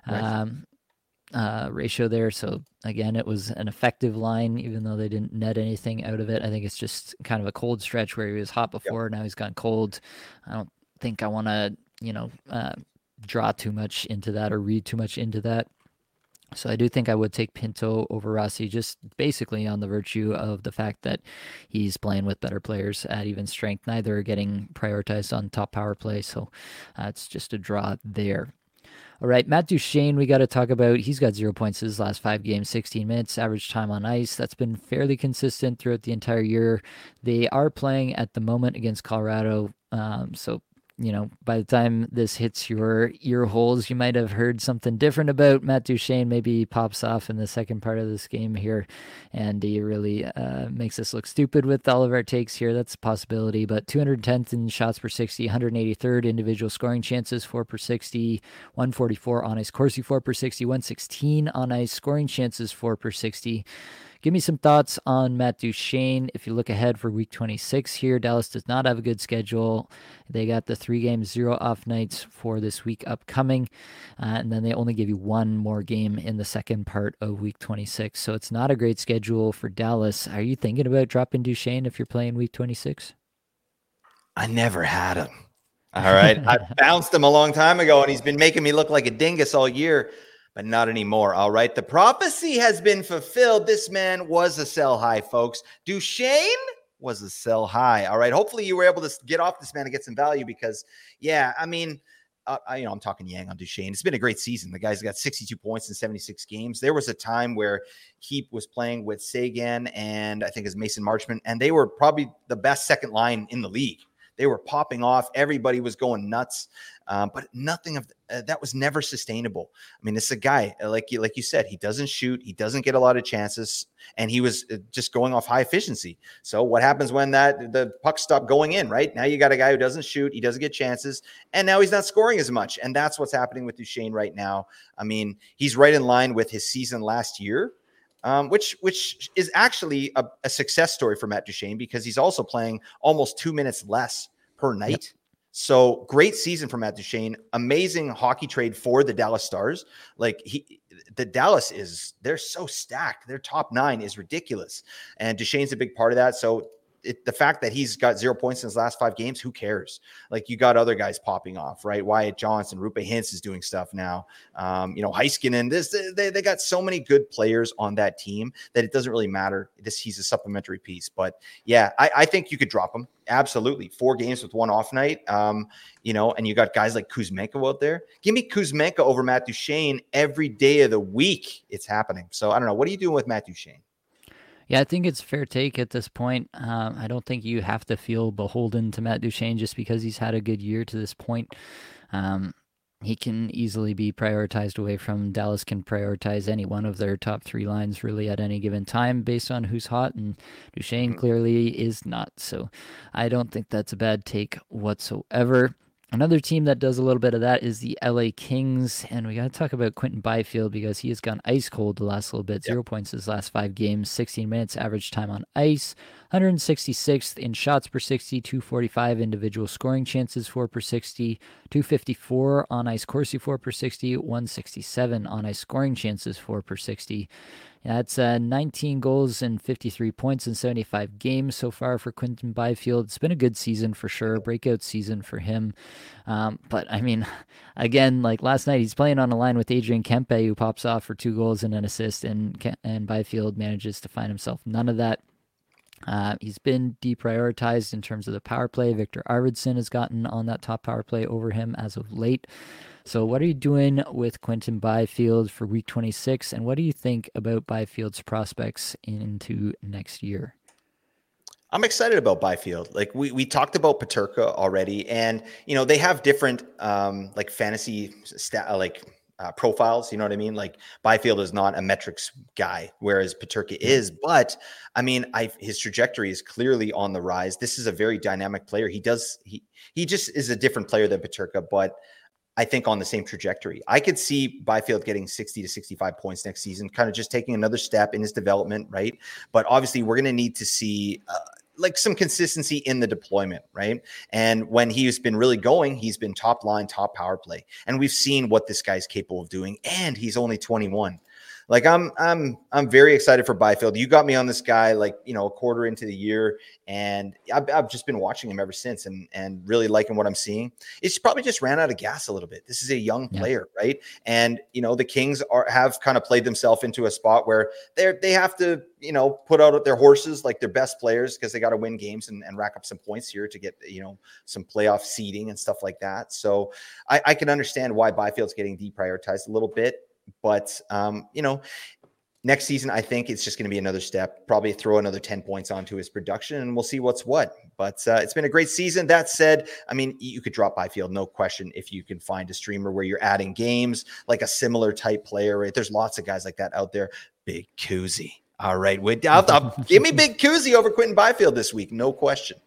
um, uh, ratio there. So again, it was an effective line, even though they didn't net anything out of it. I think it's just kind of a cold stretch where he was hot before. Yep. Now he's gone cold. I don't think I want to, you know, uh, draw too much into that or read too much into that. So I do think I would take Pinto over Rossi, just basically on the virtue of the fact that he's playing with better players at even strength. Neither are getting prioritized on top power play, so uh, it's just a draw there. All right, Matt Duchene, we got to talk about. He's got zero points his last five games, sixteen minutes, average time on ice. That's been fairly consistent throughout the entire year. They are playing at the moment against Colorado, um, so you know, by the time this hits your ear holes, you might have heard something different about Matt Duchene. Maybe he pops off in the second part of this game here, and he really uh, makes us look stupid with all of our takes here. That's a possibility. But two hundred tenth in shots per sixty, one hundred eighty-third individual scoring chances, four per sixty, one forty-four on ice Corsi, four per sixty, one sixteen on ice scoring chances, four per sixty. Give me some thoughts on Matt Duchene. If you look ahead for week twenty-six here, Dallas does not have a good schedule. They got the three games, zero off nights for this week upcoming. Uh, and then they only give you one more game in the second part of week twenty-six. So it's not a great schedule for Dallas. Are you thinking about dropping Duchene if you're playing week twenty-six?
I never had him. All right. I bounced him a long time ago, and he's been making me look like a dingus all year. But not anymore. All right. The prophecy has been fulfilled. This man was a sell high, folks. Duchene was a sell high. All right. Hopefully you were able to get off this man and get some value because, yeah, I mean, uh, I, you know, I'm talking Yang on Duchene. It's been a great season. The guy's got sixty-two points in seventy-six games. There was a time where he was playing with Sagan and I think it's Mason Marchment, and they were probably the best second line in the league. They were popping off. Everybody was going nuts. Um, but nothing of uh, that was never sustainable. I mean, it's a guy, uh, like you, like you said, he doesn't shoot. He doesn't get a lot of chances. And he was uh, just going off high efficiency. So what happens when that the puck stopped going in, right? Now you got a guy who doesn't shoot. He doesn't get chances. And now he's not scoring as much. And that's what's happening with Duchene right now. I mean, he's right in line with his season last year. Um, which which is actually a, a success story for Matt Duchene because he's also playing almost two minutes less per night. Yep. So great season for Matt Duchene. Amazing hockey trade for the Dallas Stars. Like he, the Dallas is, they're so stacked. Their top nine is ridiculous. And Duchene's a big part of that. So it, the fact that he's got zero points in his last five games, who cares? Like you got other guys popping off, right? Wyatt Johnson, Rupe Hintz is doing stuff now. Um, you know, Heiskanen, this, they, they got so many good players on that team that it doesn't really matter. This, he's a supplementary piece, but yeah, I, I think you could drop him. Absolutely. Four games with one off night. Um, you know, and you got guys like Kuzmenko out there. Give me Kuzmenko over Matt Duchene every day of the week. It's happening. So I don't know. What are you doing with Matt Duchene?
Yeah, I think it's a fair take at this point. Um, I don't think you have to feel beholden to Matt Duchene just because he's had a good year to this point. Um, he can easily be prioritized away from. Dallas can prioritize any one of their top three lines really at any given time based on who's hot, and Duchene mm-hmm. clearly is not. So I don't think that's a bad take whatsoever. Another team that does a little bit of that is the L A Kings, and we got to talk about Quinton Byfield because he has gone ice cold the last little bit. Yep. Zero points his last five games, sixteen minutes average time on ice, one hundred sixty-sixth in shots per sixty, two forty-five individual scoring chances, four per sixty, two fifty-four on ice Corsi, four per sixty, one sixty-seven on ice scoring chances, four per sixty. That's uh, nineteen goals and fifty-three points in seventy-five games so far for Quinton Byfield. It's been a good season for sure, breakout season for him. Um, but, I mean, again, like last night, he's playing on a line with Adrian Kempe, who pops off for two goals and an assist, and, and Byfield manages to find himself none of that. Uh, he's been deprioritized in terms of the power play. Victor Arvidsson has gotten on that top power play over him as of late. So what are you doing with Quinton Byfield for week twenty-six, and what do you think about Byfield's prospects into next year?
I'm excited about Byfield. Like we we talked about Peterka already, and you know they have different um, like fantasy stat like uh, profiles. You know what I mean? Like Byfield is not a metrics guy, whereas Peterka is. But I mean, I his trajectory is clearly on the rise. This is a very dynamic player. He does he he just is a different player than Peterka, but I think on the same trajectory. I could see Byfield getting sixty to sixty-five points next season, kind of just taking another step in his development, right? But obviously, we're going to need to see uh, like some consistency in the deployment, right? And when he's been really going, he's been top line, top power play. And we've seen what this guy's capable of doing, and he's only twenty-one. Like I'm, I'm, I'm very excited for Byfield. You got me on this guy, like, you know, a quarter into the year, and I've, I've just been watching him ever since, and and really liking what I'm seeing. It's probably just ran out of gas a little bit. This is a young yeah. player, right? And you know, the Kings are have kind of played themselves into a spot where they're they have to, you know, put out their horses like their best players because they got to win games and, and rack up some points here to get, you know, some playoff seeding and stuff like that. So I, I can understand why Byfield's getting deprioritized a little bit. But, um, you know, next season, I think it's just going to be another step, probably throw another ten points onto his production, and we'll see what's what. But uh, it's been a great season. That said, I mean, you could drop Byfield, no question, if you can find a streamer where you're adding games, like a similar type player, right? There's lots of guys like that out there. Big Kuzi. All right. I'll, I'll, give me Big Kuzi over Quinton Byfield this week. No question.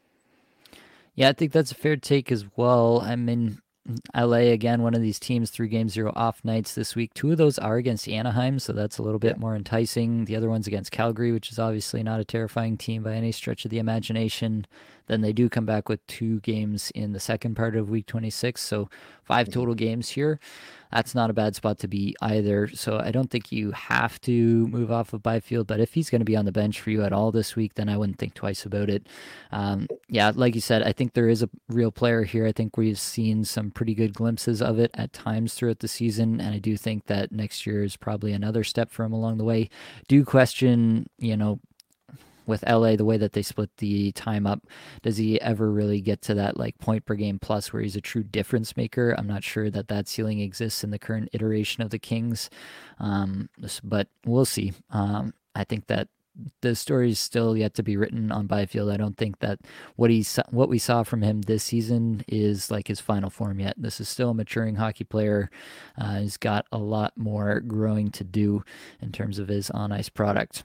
Yeah, I think that's a fair take as well. I mean, L A, again, one of these teams, three game, zero off nights this week. Two of those are against Anaheim, so that's a little bit yeah. more enticing. The other one's against Calgary, which is obviously not a terrifying team by any stretch of the imagination. Then they do come back with two games in the second part of week twenty-six, so five total games here. That's not a bad spot to be either. So I don't think you have to move off of Byfield, but if he's going to be on the bench for you at all this week, then I wouldn't think twice about it. Um, yeah, like you said, I think there is a real player here. I think we've seen some pretty good glimpses of it at times throughout the season, and I do think that next year is probably another step for him along the way. Do question, you know, with L A, the way that they split the time up, does he ever really get to that like point per game plus where he's a true difference maker? I'm not sure that that ceiling exists in the current iteration of the Kings, um, but we'll see. Um, I think that the story is still yet to be written on Byfield. I don't think that what he what we saw from him this season is like his final form yet. This is still a maturing hockey player. Uh, he's got a lot more growing to do in terms of his on-ice product.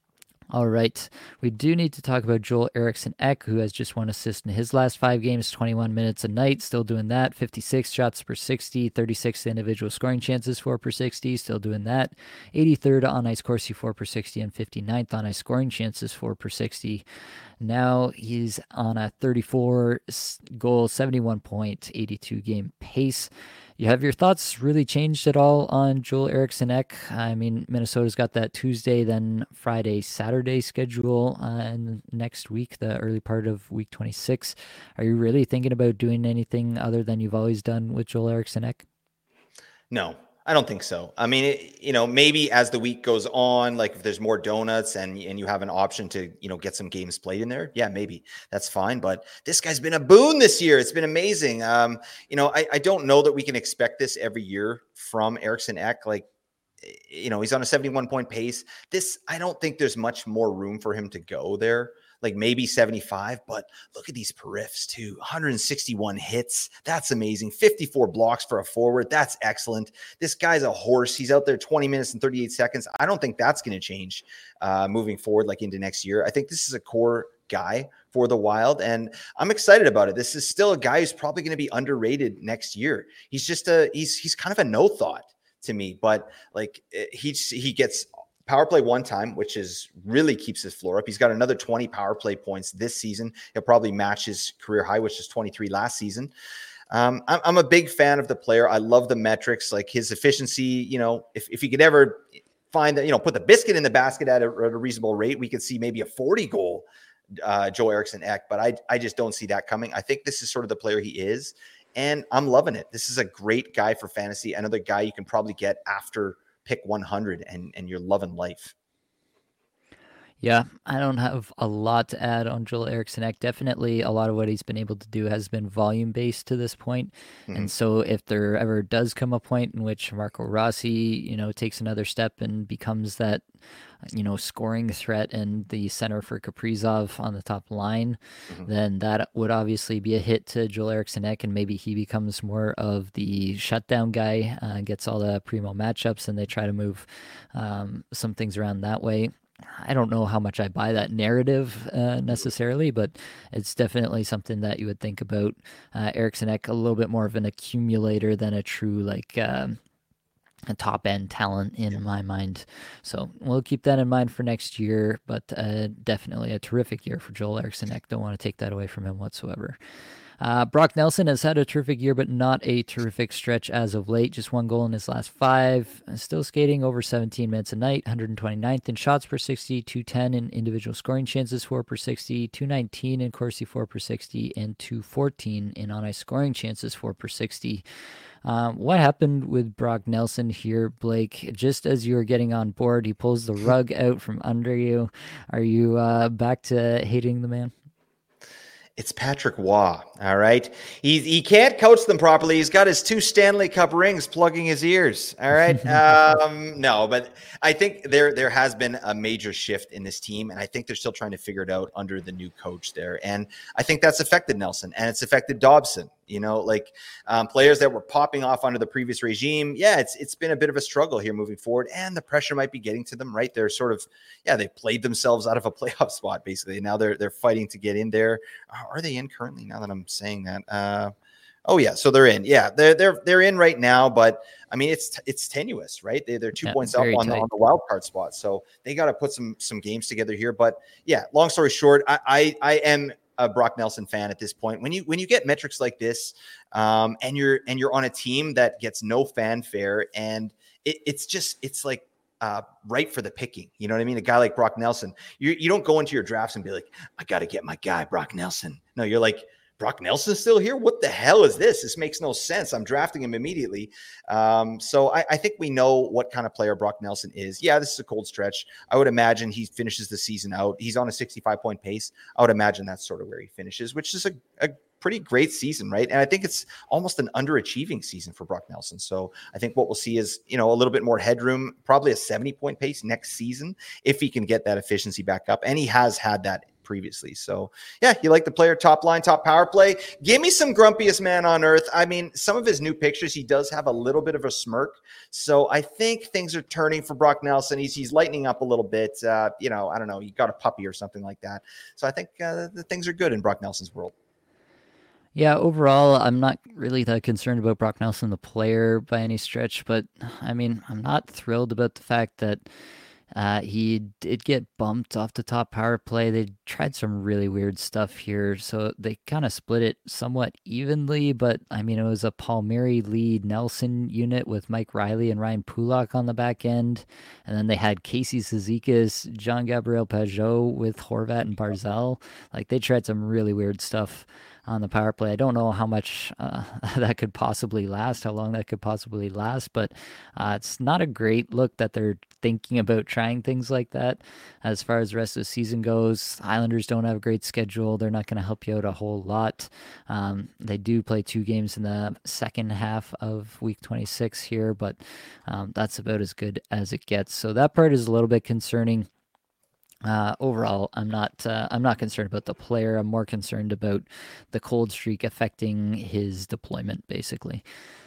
All right, we do need to talk about Joel Eriksson Ek, who has just one assist in his last five games, twenty-one minutes a night, still doing that, fifty-six shots per sixty, thirty-six individual scoring chances, four per sixty, still doing that, eighty-third on ice Corsi, four per sixty, and fifty-ninth on ice scoring chances, four per sixty. Now he's on a thirty-four goal, seventy-one point, eighty-two game pace. You have your thoughts really changed at all on Joel Eriksson Ek? I mean, Minnesota's got that Tuesday, then Friday, Saturday schedule uh, and next week, the early part of week twenty-six. Are you really thinking about doing anything other than you've always done with Joel Eriksson Ek?
No, I don't think so. I mean, it, you know, maybe as the week goes on, like if there's more donuts and and you have an option to, you know, get some games played in there, yeah, maybe that's fine. But this guy's been a boon this year. It's been amazing. Um, you know, I, I don't know that we can expect this every year from Eriksson Ek. Like, you know, he's on a seventy-one point pace. This, I don't think there's much more room for him to go there. Like maybe seventy-five, but look at these periffs too. one hundred sixty-one hits. That's amazing. fifty-four blocks for a forward. That's excellent. This guy's a horse. He's out there twenty minutes and thirty-eight seconds. I don't think that's going to change uh, moving forward, like into next year. I think this is a core guy for the Wild, and I'm excited about it. This is still a guy who's probably going to be underrated next year. He's just a, he's, he's kind of a no thought to me, but like he, he gets power play one time, which is really keeps his floor up. He's got another twenty power play points this season. He'll probably match his career high, which is twenty-three last season. Um, I'm, I'm a big fan of the player. I love the metrics, like his efficiency. You know, if, if he could ever find that, you know, put the biscuit in the basket at a, at a reasonable rate, we could see maybe a forty goal uh, Joel Eriksson Ek, but I, I just don't see that coming. I think this is sort of the player he is, and I'm loving it. This is a great guy for fantasy. Another guy you can probably get after pick one hundred and, and you're loving life.
Yeah, I don't have a lot to add on Joel Eriksson Ek. Definitely a lot of what he's been able to do has been volume-based to this point. Mm-hmm. And so if there ever does come a point in which Marco Rossi, you know, takes another step and becomes that, you know, scoring threat and the center for Kaprizov on the top line, mm-hmm. then that would obviously be a hit to Joel Eriksson Ek, and maybe he becomes more of the shutdown guy, uh, gets all the primo matchups, and they try to move um, some things around that way. I don't know how much I buy that narrative uh, necessarily, but it's definitely something that you would think about. Uh, Eriksson Ek, a little bit more of an accumulator than a true like um, a top end talent in yeah. my mind. So we'll keep that in mind for next year, but uh, definitely a terrific year for Joel Eriksson Ek. Don't want to take that away from him whatsoever. Uh, Brock Nelson has had a terrific year, but not a terrific stretch as of late. Just one goal in his last five. Still skating over seventeen minutes a night, one hundred twenty-ninth in shots per sixty, two ten in individual scoring chances, four per sixty, two nineteen in Corsi, four per sixty, and two fourteen in on-ice scoring chances, four per sixty. Um, what happened with Brock Nelson here, Blake? Just as you were getting on board, he pulls the rug out from under you. Are you uh, back to hating the man?
It's Patrick Waugh, all right? He, he can't coach them properly. He's got his two Stanley Cup rings plugging his ears, all right? um, no, but I think there there has been a major shift in this team, and I think they're still trying to figure it out under the new coach there. And I think that's affected Nelson, and it's affected Dobson. You know, like um, players that were popping off under the previous regime. Yeah, it's it's been a bit of a struggle here moving forward, and the pressure might be getting to them, right? They're sort of, yeah, they played themselves out of a playoff spot, basically. Now they're they're fighting to get in there. Are they in currently? Now that I'm saying that, uh, oh yeah, so they're in. Yeah, they're they're they're in right now, but I mean it's it's tenuous, right? They they're two yeah, points up on the, on the wild card spot, so they got to put some some games together here. But yeah, long story short, I I, I am a Brock Nelson fan at this point. When you when you get metrics like this, um, and you're and you're on a team that gets no fanfare, and it, it's just it's like uh, right for the picking. You know what I mean? A guy like Brock Nelson, you you don't go into your drafts and be like, I got to get my guy Brock Nelson. No, you're like, Brock Nelson's still here? What the hell is this? This makes no sense. I'm drafting him immediately. Um, so I, I think we know what kind of player Brock Nelson is. Yeah, this is a cold stretch. I would imagine he finishes the season out. He's on a sixty-five point pace. I would imagine that's sort of where he finishes, which is a, a pretty great season, right? And I think it's almost an underachieving season for Brock Nelson. So I think what we'll see is, you know, a little bit more headroom, probably a seventy point pace next season, if he can get that efficiency back up. And he has had that previously. So yeah, you like the player, top line, top power play. Give me some grumpiest man on earth. I mean, some of his new pictures, he does have a little bit of a smirk. So I think things are turning for Brock Nelson. He's, he's lightening up a little bit. Uh, you know, I don't know. He got a puppy or something like that. So I think uh, the things are good in Brock Nelson's world.
Yeah, overall, I'm not really that concerned about Brock Nelson, the player, by any stretch. But I mean, I'm not thrilled about the fact that Uh, he did get bumped off the top power play. They tried some really weird stuff here, so they kind of split it somewhat evenly, but I mean, it was a Palmieri lead Nelson unit with Mike Riley and Ryan Pulak on the back end, and then they had Casey Cizikas, John Gabriel Pajot with Horvat and Barzal. Like, they tried some really weird stuff on the power play. I don't know how much uh, that could possibly last, how long that could possibly last, but uh, it's not a great look that they're thinking about trying things like that. As far as the rest of the season goes, Islanders don't have a great schedule. They're not going to help you out a whole lot. Um, they do play two games in the second half of week twenty-six here, but um, that's about as good as it gets. So that part is a little bit concerning. Uh, overall, I'm not. Uh, I'm not concerned about the player. I'm more concerned about the cold streak affecting his deployment, basically.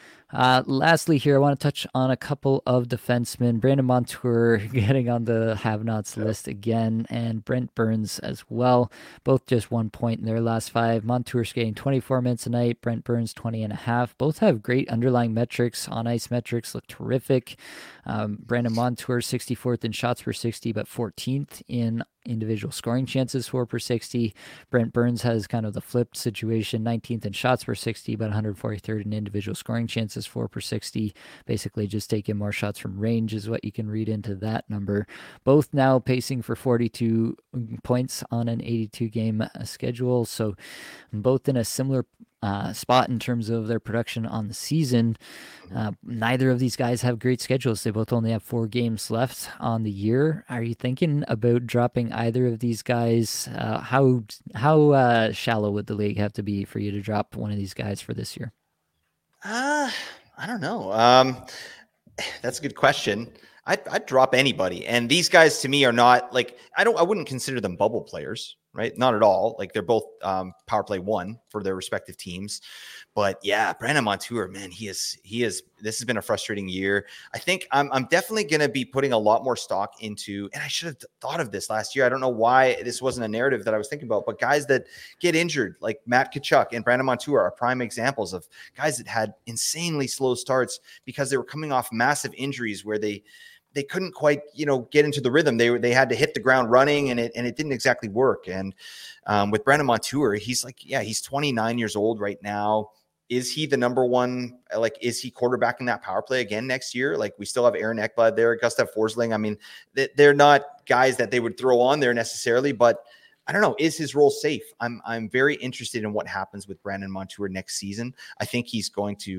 Uh, lastly, here I want to touch on a couple of defensemen. Brandon Montour getting on the have-nots yep. list again, and Brent Burns as well. Both just one point in their last five. Montour skating twenty-four minutes a night. Brent Burns twenty and a half. Both have great underlying metrics. On ice metrics look terrific. Um, Brandon Montour sixty-fourth in shots per sixty, but fourteenth in individual scoring chances, four per sixty. Brent Burns has kind of the flipped situation, nineteenth in shots per sixty, but one hundred forty-third in individual scoring chances, four per sixty. Basically just taking more shots from range is what you can read into that number. Both now pacing for forty-two points on an eighty-two game schedule, so both in a similar Uh, spot in terms of their production on the season. Uh, neither of these guys have great schedules. They both only have four games left on the year. Are you thinking about dropping either of these guys? Uh, how how uh, shallow would the league have to be for you to drop one of these guys for this year?
Uh, I don't know. Um, that's a good question. I'd, I'd drop anybody. And these guys to me are not like, I don't, I wouldn't consider them bubble players, right? Not at all. Like, they're both um, power play one for their respective teams. But yeah, Brandon Montour, man, he is, he is, this has been a frustrating year. I think I'm, I'm definitely going to be putting a lot more stock into, and I should have thought of this last year. I don't know why this wasn't a narrative that I was thinking about, but guys that get injured, like Matt Tkachuk and Brandon Montour, are prime examples of guys that had insanely slow starts because they were coming off massive injuries where they, they couldn't quite, you know, get into the rhythm. They were, they had to hit the ground running, and it, and it didn't exactly work. And um, with Brandon Montour, he's like, yeah, he's twenty-nine years old right now. Is he the number one? Like, is he quarterbacking that power play again next year? Like, we still have Aaron Ekblad there, Gustav Forsling. I mean, they're not guys that they would throw on there necessarily, but I don't know. Is his role safe? I'm, I'm very interested in what happens with Brandon Montour next season. I think he's going to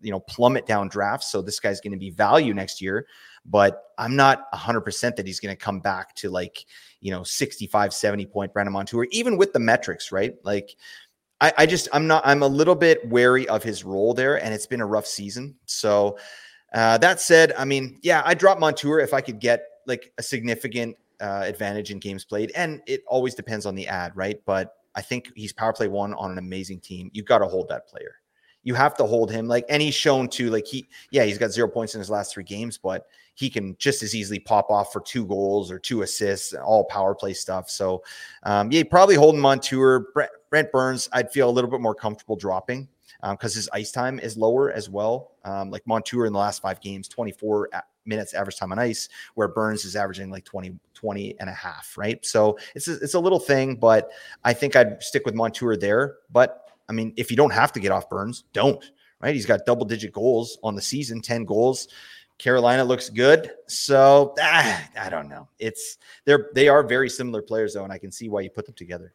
you know, plummet down drafts. So this guy's going to be value next year, but I'm not a hundred percent that he's going to come back to like, you know, sixty-five, seventy point Brandon Montour, even with the metrics, right? Like I, I just, I'm not, I'm a little bit wary of his role there, and it's been a rough season. So uh, that said, I mean, yeah, I drop Montour if I could get like a significant uh, advantage in games played. And it always depends on the ad, right? But I think he's power play one on an amazing team. You've got to hold that player. You have to hold him. Like, and he's shown to like, he, yeah, he's got zero points in his last three games, but he can just as easily pop off for two goals or two assists, all power play stuff. So um, yeah, probably holding Montour. Brent, Brent Burns, I'd feel a little bit more comfortable dropping because um, his ice time is lower as well. Um, like Montour in the last five games, twenty-four minutes average time on ice, where Burns is averaging like twenty, twenty and a half, right? So it's a, it's a little thing, but I think I'd stick with Montour there. But I mean, if you don't have to get off Burns, don't, right? He's got double digit goals on the season, ten goals. Carolina looks good. So ah, I don't know. It's they're, they are very similar players though. And I can see why you put them together.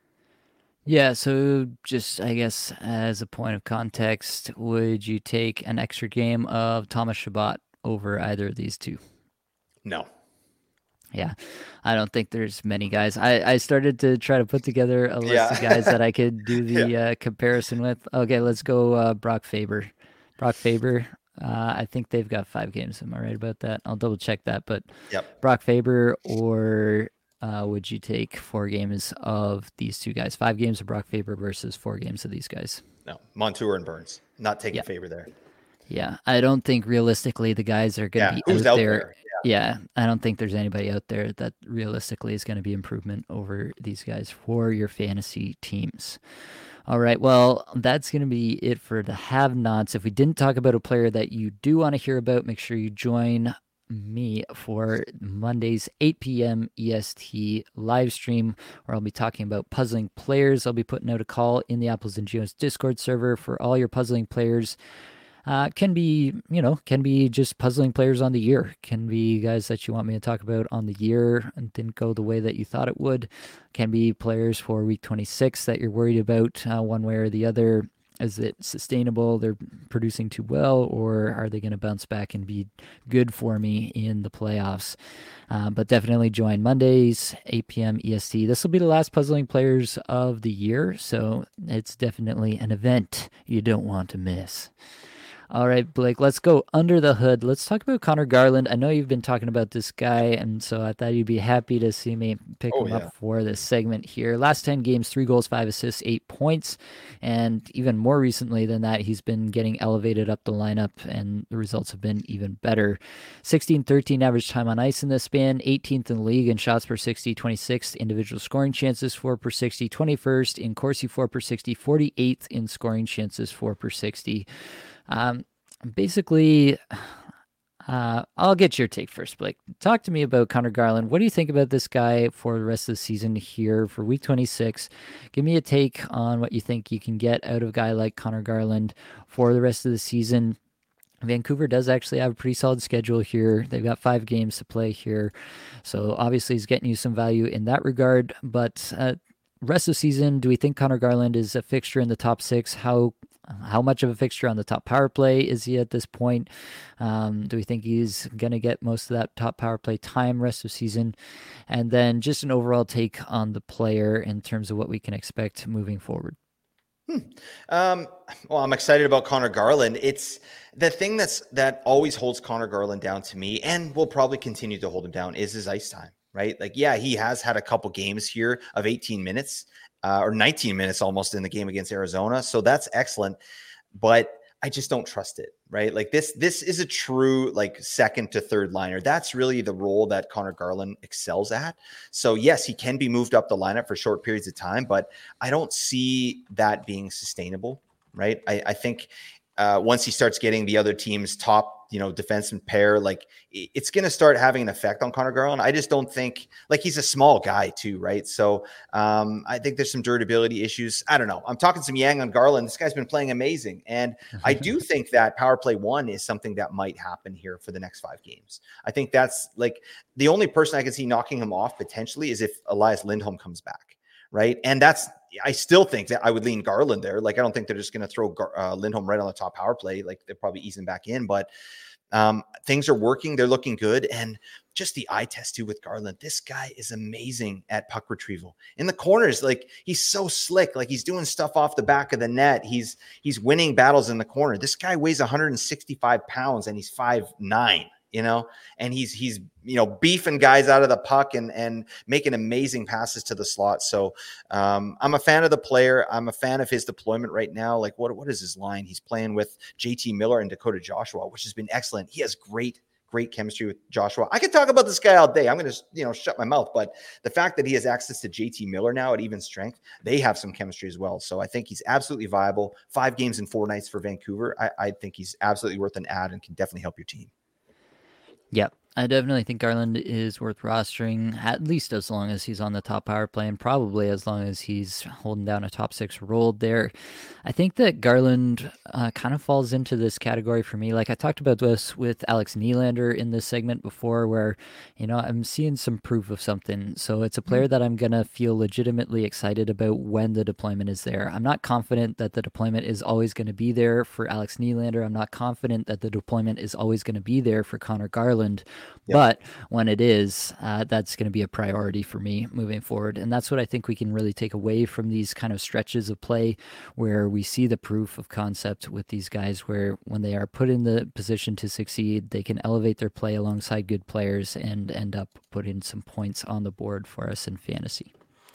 Yeah. So just, I guess, as a point of context, would you take an extra game of Thomas Chabot over either of these two?
No.
Yeah, I don't think there's many guys. I, I started to try to put together a list
yeah.
of guys that I could do the
yeah.
uh, comparison with. Okay, let's go uh, Brock Faber. Brock Faber, uh, I think they've got five games. Am I right about that? I'll double check that. But
yep.
Brock Faber, or uh, would you take four games of these two guys? Five games of Brock Faber versus four games of these guys?
No, Montour and Burns. Not taking
yep.
Faber there.
Yeah, I don't think realistically the guys are going to
yeah,
be
who's
out,
out
there.
there?
Yeah. yeah, I don't think there's anybody out there that realistically is going to be improvement over these guys for your fantasy teams. All right, well, that's going to be it for the have-nots. If we didn't talk about a player that you do want to hear about, make sure you join me for Monday's eight p.m. E S T live stream, where I'll be talking about puzzling players. I'll be putting out a call in the Apples and Geos Discord server for all your puzzling players. Uh, can be, you know, can be just puzzling players on the year. Can be guys that you want me to talk about on the year and didn't go the way that you thought it would. Can be players for week twenty-six that you're worried about uh, one way or the other. Is it sustainable? They're producing too well, or are they going to bounce back and be good for me in the playoffs? Uh, but definitely join Mondays, eight p.m. E S T. This will be the last puzzling players of the year, so it's definitely an event you don't want to miss. All right, Blake, let's go under the hood. Let's talk about Connor Garland. I know you've been talking about this guy, and so I thought you'd be happy to see me pick
oh,
him
yeah.
up for this segment here. Last ten games, three goals, five assists, eight points. And even more recently than that, he's been getting elevated up the lineup, and the results have been even better. sixteen thirteen average time on ice in this span, eighteenth in the league in shots per sixty, twenty-sixth individual scoring chances, four per sixty, twenty-first in Corsi, four per sixty, forty-eighth in scoring chances, four per sixty. Um, basically, uh, I'll get your take first, Blake. Talk to me about Connor Garland. What do you think about this guy for the rest of the season here for week twenty-six? Give me a take on what you think you can get out of a guy like Connor Garland for the rest of the season. Vancouver does actually have a pretty solid schedule here. They've got five games to play here. So obviously he's getting you some value in that regard. But uh, rest of the season, do we think Connor Garland is a fixture in the top six? How How much of a fixture on the top power play is he at this point? Um, do we think he's going to get most of that top power play time rest of season? And then just an overall take on the player in terms of what we can expect moving forward.
Hmm. Um, well, I'm excited about Connor Garland. It's the thing that's that always holds Connor Garland down to me, and will probably continue to hold him down, is his ice time, right? Like, yeah, he has had a couple games here of eighteen minutes. Uh, or nineteen minutes almost in the game against Arizona. So that's excellent, but I just don't trust it, right? Like this, this is a true like second to third liner. That's really the role that Connor Garland excels at. So yes, he can be moved up the lineup for short periods of time, but I don't see that being sustainable, right? I, I think uh, once he starts getting the other team's top, you know, defenseman pair, like it's going to start having an effect on Connor Garland. I just don't think, like, he's a small guy too, right? So um, I think there's some durability issues. I don't know. I'm talking some Yang on Garland. This guy's been playing amazing. And I do think that power play one is something that might happen here for the next five games. I think that's like the only person I can see knocking him off potentially is if Elias Lindholm comes back, right? And that's, I still think that I would lean Garland there. Like, I don't think they're just going to throw Gar- uh, Lindholm right on the top power play. Like, they're probably easing back in, but um, things are working. They're looking good. And just the eye test too with Garland. This guy is amazing at puck retrieval in the corners. Like, he's so slick. Like, he's doing stuff off the back of the net. He's, he's winning battles in the corner. This guy weighs one hundred sixty-five pounds and he's five nine, you know, and he's, he's, you know, beefing guys out of the puck and, and making amazing passes to the slot. So um, I'm a fan of the player. I'm a fan of his deployment right now. Like, what, what is his line? He's playing with J T Miller and Dakota Joshua, which has been excellent. He has great, great chemistry with Joshua. I could talk about this guy all day. I'm going to, you know, shut my mouth, but the fact that he has access to J T Miller now at even strength, they have some chemistry as well. So I think he's absolutely viable. Five games in four nights for Vancouver. I, I think he's absolutely worth an add and can definitely help your team.
Yep. I definitely think Garland is worth rostering, at least as long as he's on the top power play, and probably as long as he's holding down a top six role there. I think that Garland uh, kind of falls into this category for me. Like, I talked about this with Alex Nylander in this segment before, where, you know, I'm seeing some proof of something. So it's a player that I'm going to feel legitimately excited about when the deployment is there. I'm not confident that the deployment is always going to be there for Alex Nylander. I'm not confident that the deployment is always going to be there for Connor Garland. Yep. But when it is, uh, that's going to be a priority for me moving forward. And that's what I think we can really take away from these kind of stretches of play where we see the proof of concept with these guys, where when they are put in the position to succeed, they can elevate their play alongside good players and end up putting some points on the board for us in fantasy.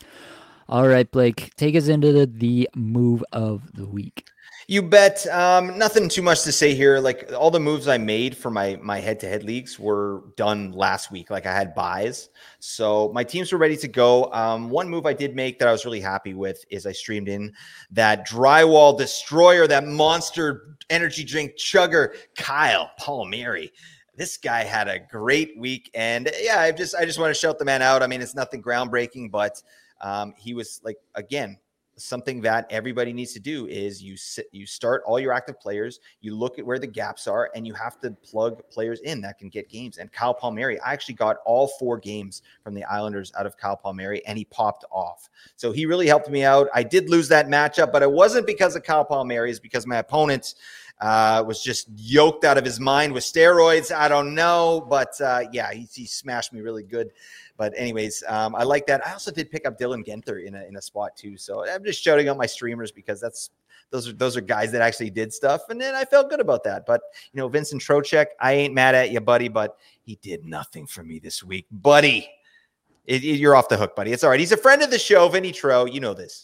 All right, Blake, take us into the, the move of the week.
You bet. Um, nothing too much to say here. Like, all the moves I made for my my head-to-head leagues were done last week. Like, I had buys, so my teams were ready to go. Um, one move I did make that I was really happy with is I streamed in that drywall destroyer, that monster energy drink chugger, Kyle Palmieri. This guy had a great week, and yeah, I just I just want to shout the man out. I mean, it's nothing groundbreaking, but um, he was like, again, something that everybody needs to do is you sit, you start all your active players, you look at where the gaps are, and you have to plug players in that can get games. And Kyle Palmieri, I actually got all four games from the Islanders out of Kyle Palmieri, and he popped off. So he really helped me out. I did lose that matchup, but it wasn't because of Kyle Palmieri. It's because my opponent uh, was just yoked out of his mind with steroids. I don't know, but uh, yeah, he, he smashed me really good. But anyways, um, I like that. I also did pick up Dylan Genther in a in a spot too. So I'm just shouting out my streamers because that's those are those are guys that actually did stuff, and then I felt good about that. But you know, Vincent Trocheck, I ain't mad at you, buddy, but he did nothing for me this week, buddy. It, it, you're off the hook, buddy. It's all right. He's a friend of the show, Vinny Tro. You know this.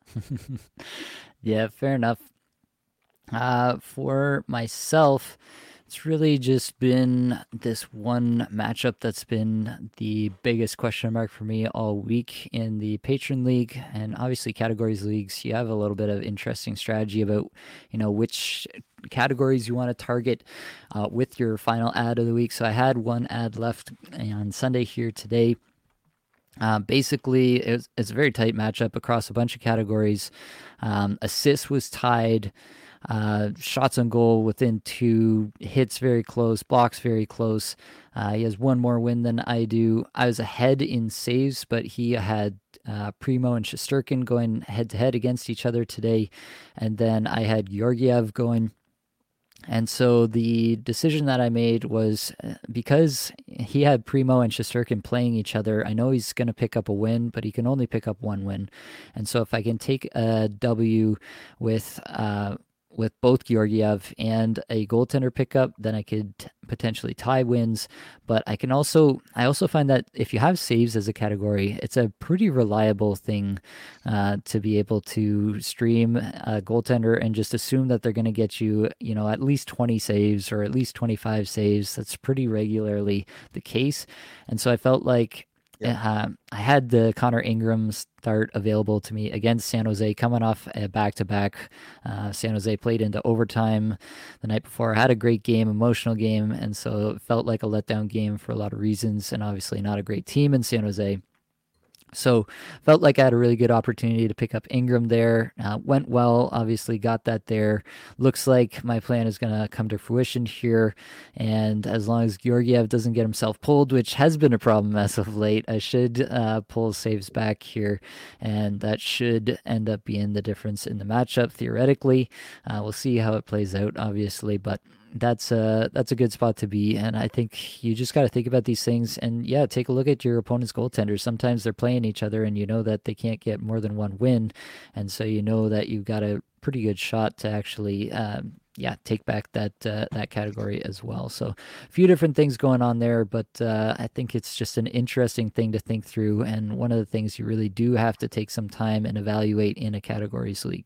Yeah, fair enough. Uh, for myself, it's really just been this one matchup that's been the biggest question mark for me all week in the Patron League, and obviously categories leagues. You have a little bit of interesting strategy about, you know, which categories you want to target uh, with your final ad of the week. So I had one ad left on Sunday here today. Uh, basically, it was, it's a very tight matchup across a bunch of categories. Um, assist was tied. Uh, shots on goal within two, hits very close, blocks very close. Uh, he has one more win than I do. I was ahead in saves, but he had uh, Primo and Shesterkin going head-to-head against each other today. And then I had Georgiev going. And so the decision that I made was, because he had Primo and Shesterkin playing each other, I know he's going to pick up a win, but he can only pick up one win. And so if I can take a W with... Uh, with both Georgiev and a goaltender pickup, then I could t- potentially tie wins. But I can also, I also find that if you have saves as a category, it's a pretty reliable thing uh, to be able to stream a goaltender and just assume that they're going to get you, you know, at least twenty saves or at least twenty-five saves. That's pretty regularly the case. And so I felt like Yeah. Uh, I had the Connor Ingram start available to me against San Jose, coming off a back-to-back. Uh, San Jose played into overtime the night before. I had a great game, emotional game, and so it felt like a letdown game for a lot of reasons, and obviously not a great team in San Jose. So felt like I had a really good opportunity to pick up Ingram there. Uh, went well, obviously got that there. Looks like my plan is going to come to fruition here. And as long as Georgiev doesn't get himself pulled, which has been a problem as of late, I should uh, pull saves back here. And that should end up being the difference in the matchup, theoretically. Uh, we'll see how it plays out, obviously. But that's a that's a good spot to be, and I think you just got to think about these things, and yeah, take a look at your opponent's goaltenders. Sometimes they're playing each other, and you know that they can't get more than one win, and so you know that you've got a pretty good shot to actually, um, yeah, take back that uh, that category as well. So a few different things going on there, but uh, I think it's just an interesting thing to think through, and one of the things you really do have to take some time and evaluate in a categories league.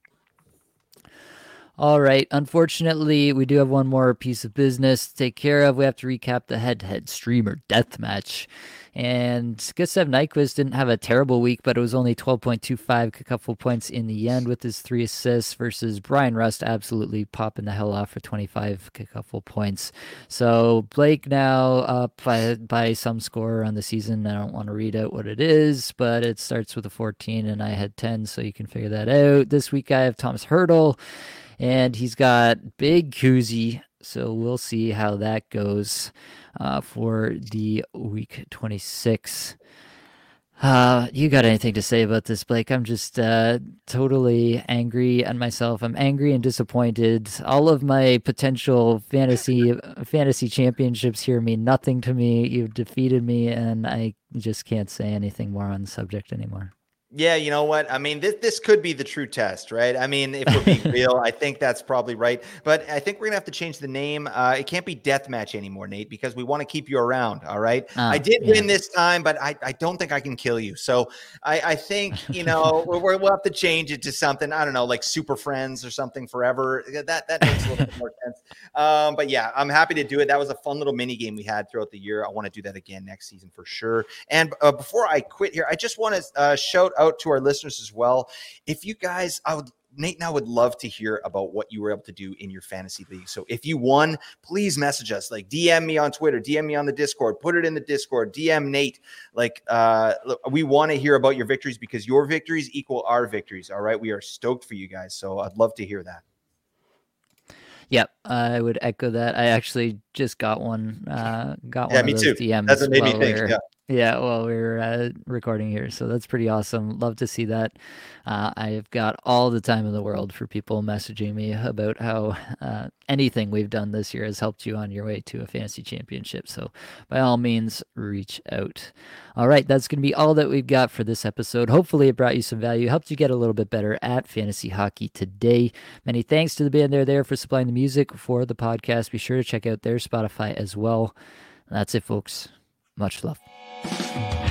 All right. Unfortunately, we do have one more piece of business to take care of. We have to recap the head-to-head streamer death match. And Gustav Nyquist didn't have a terrible week, but it was only twelve point two five couple points in the end with his three assists versus Brian Rust absolutely popping the hell off for twenty-five couple points. So Blake now up by, by some score on the season. I don't want to read out what it is, but it starts with a fourteen and I had ten, so you can figure that out. This week I have Thomas Hurdle. And he's got Big Kuzi, so we'll see how that goes uh, for the week twenty-six. Uh, you got anything to say about this, Blake? I'm just uh, totally angry at myself. I'm angry and disappointed. All of my potential fantasy fantasy championships here mean nothing to me. You've defeated me, and I just can't say anything more on the subject anymore.
Yeah, you know what? I mean, this this could be the true test, right? I mean, if we're being real, I think that's probably right. But I think we're gonna have to change the name. Uh, it can't be deathmatch anymore, Nate, because we want to keep you around. All right. Uh, I did yeah. win this time, but I, I don't think I can kill you. So I, I think you know we're, we'll have to change it to something. I don't know, like Super Friends or something forever. That that makes a little bit more sense. Um, but yeah, I'm happy to do it. That was a fun little mini game we had throughout the year. I want to do that again next season for sure. And uh, before I quit here, I just want to uh, shout out out to our listeners as well. If you guys, I would, Nate and I would love to hear about what you were able to do in your fantasy league. So if you won, please message us, like D M me on Twitter, D M me on the Discord, put it in the Discord, D M Nate. Like, uh, look, we want to hear about your victories because your victories equal our victories. All right. We are stoked for you guys. So I'd love to hear that.
Yep, I would echo that. I actually just got one. Uh, got
yeah,
one
me
of those
too.
D Ms.
That's what made me think.
We're,
yeah.
Yeah, well, we're uh, recording here, so that's pretty awesome. Love to see that. Uh, I've got all the time in the world for people messaging me about how uh, anything we've done this year has helped you on your way to a fantasy championship. So by all means, reach out. All right, that's going to be all that we've got for this episode. Hopefully it brought you some value, helped you get a little bit better at fantasy hockey today. Many thanks to the band They're There for supplying the music for the podcast. Be sure to check out their Spotify as well. That's it, folks. Much love.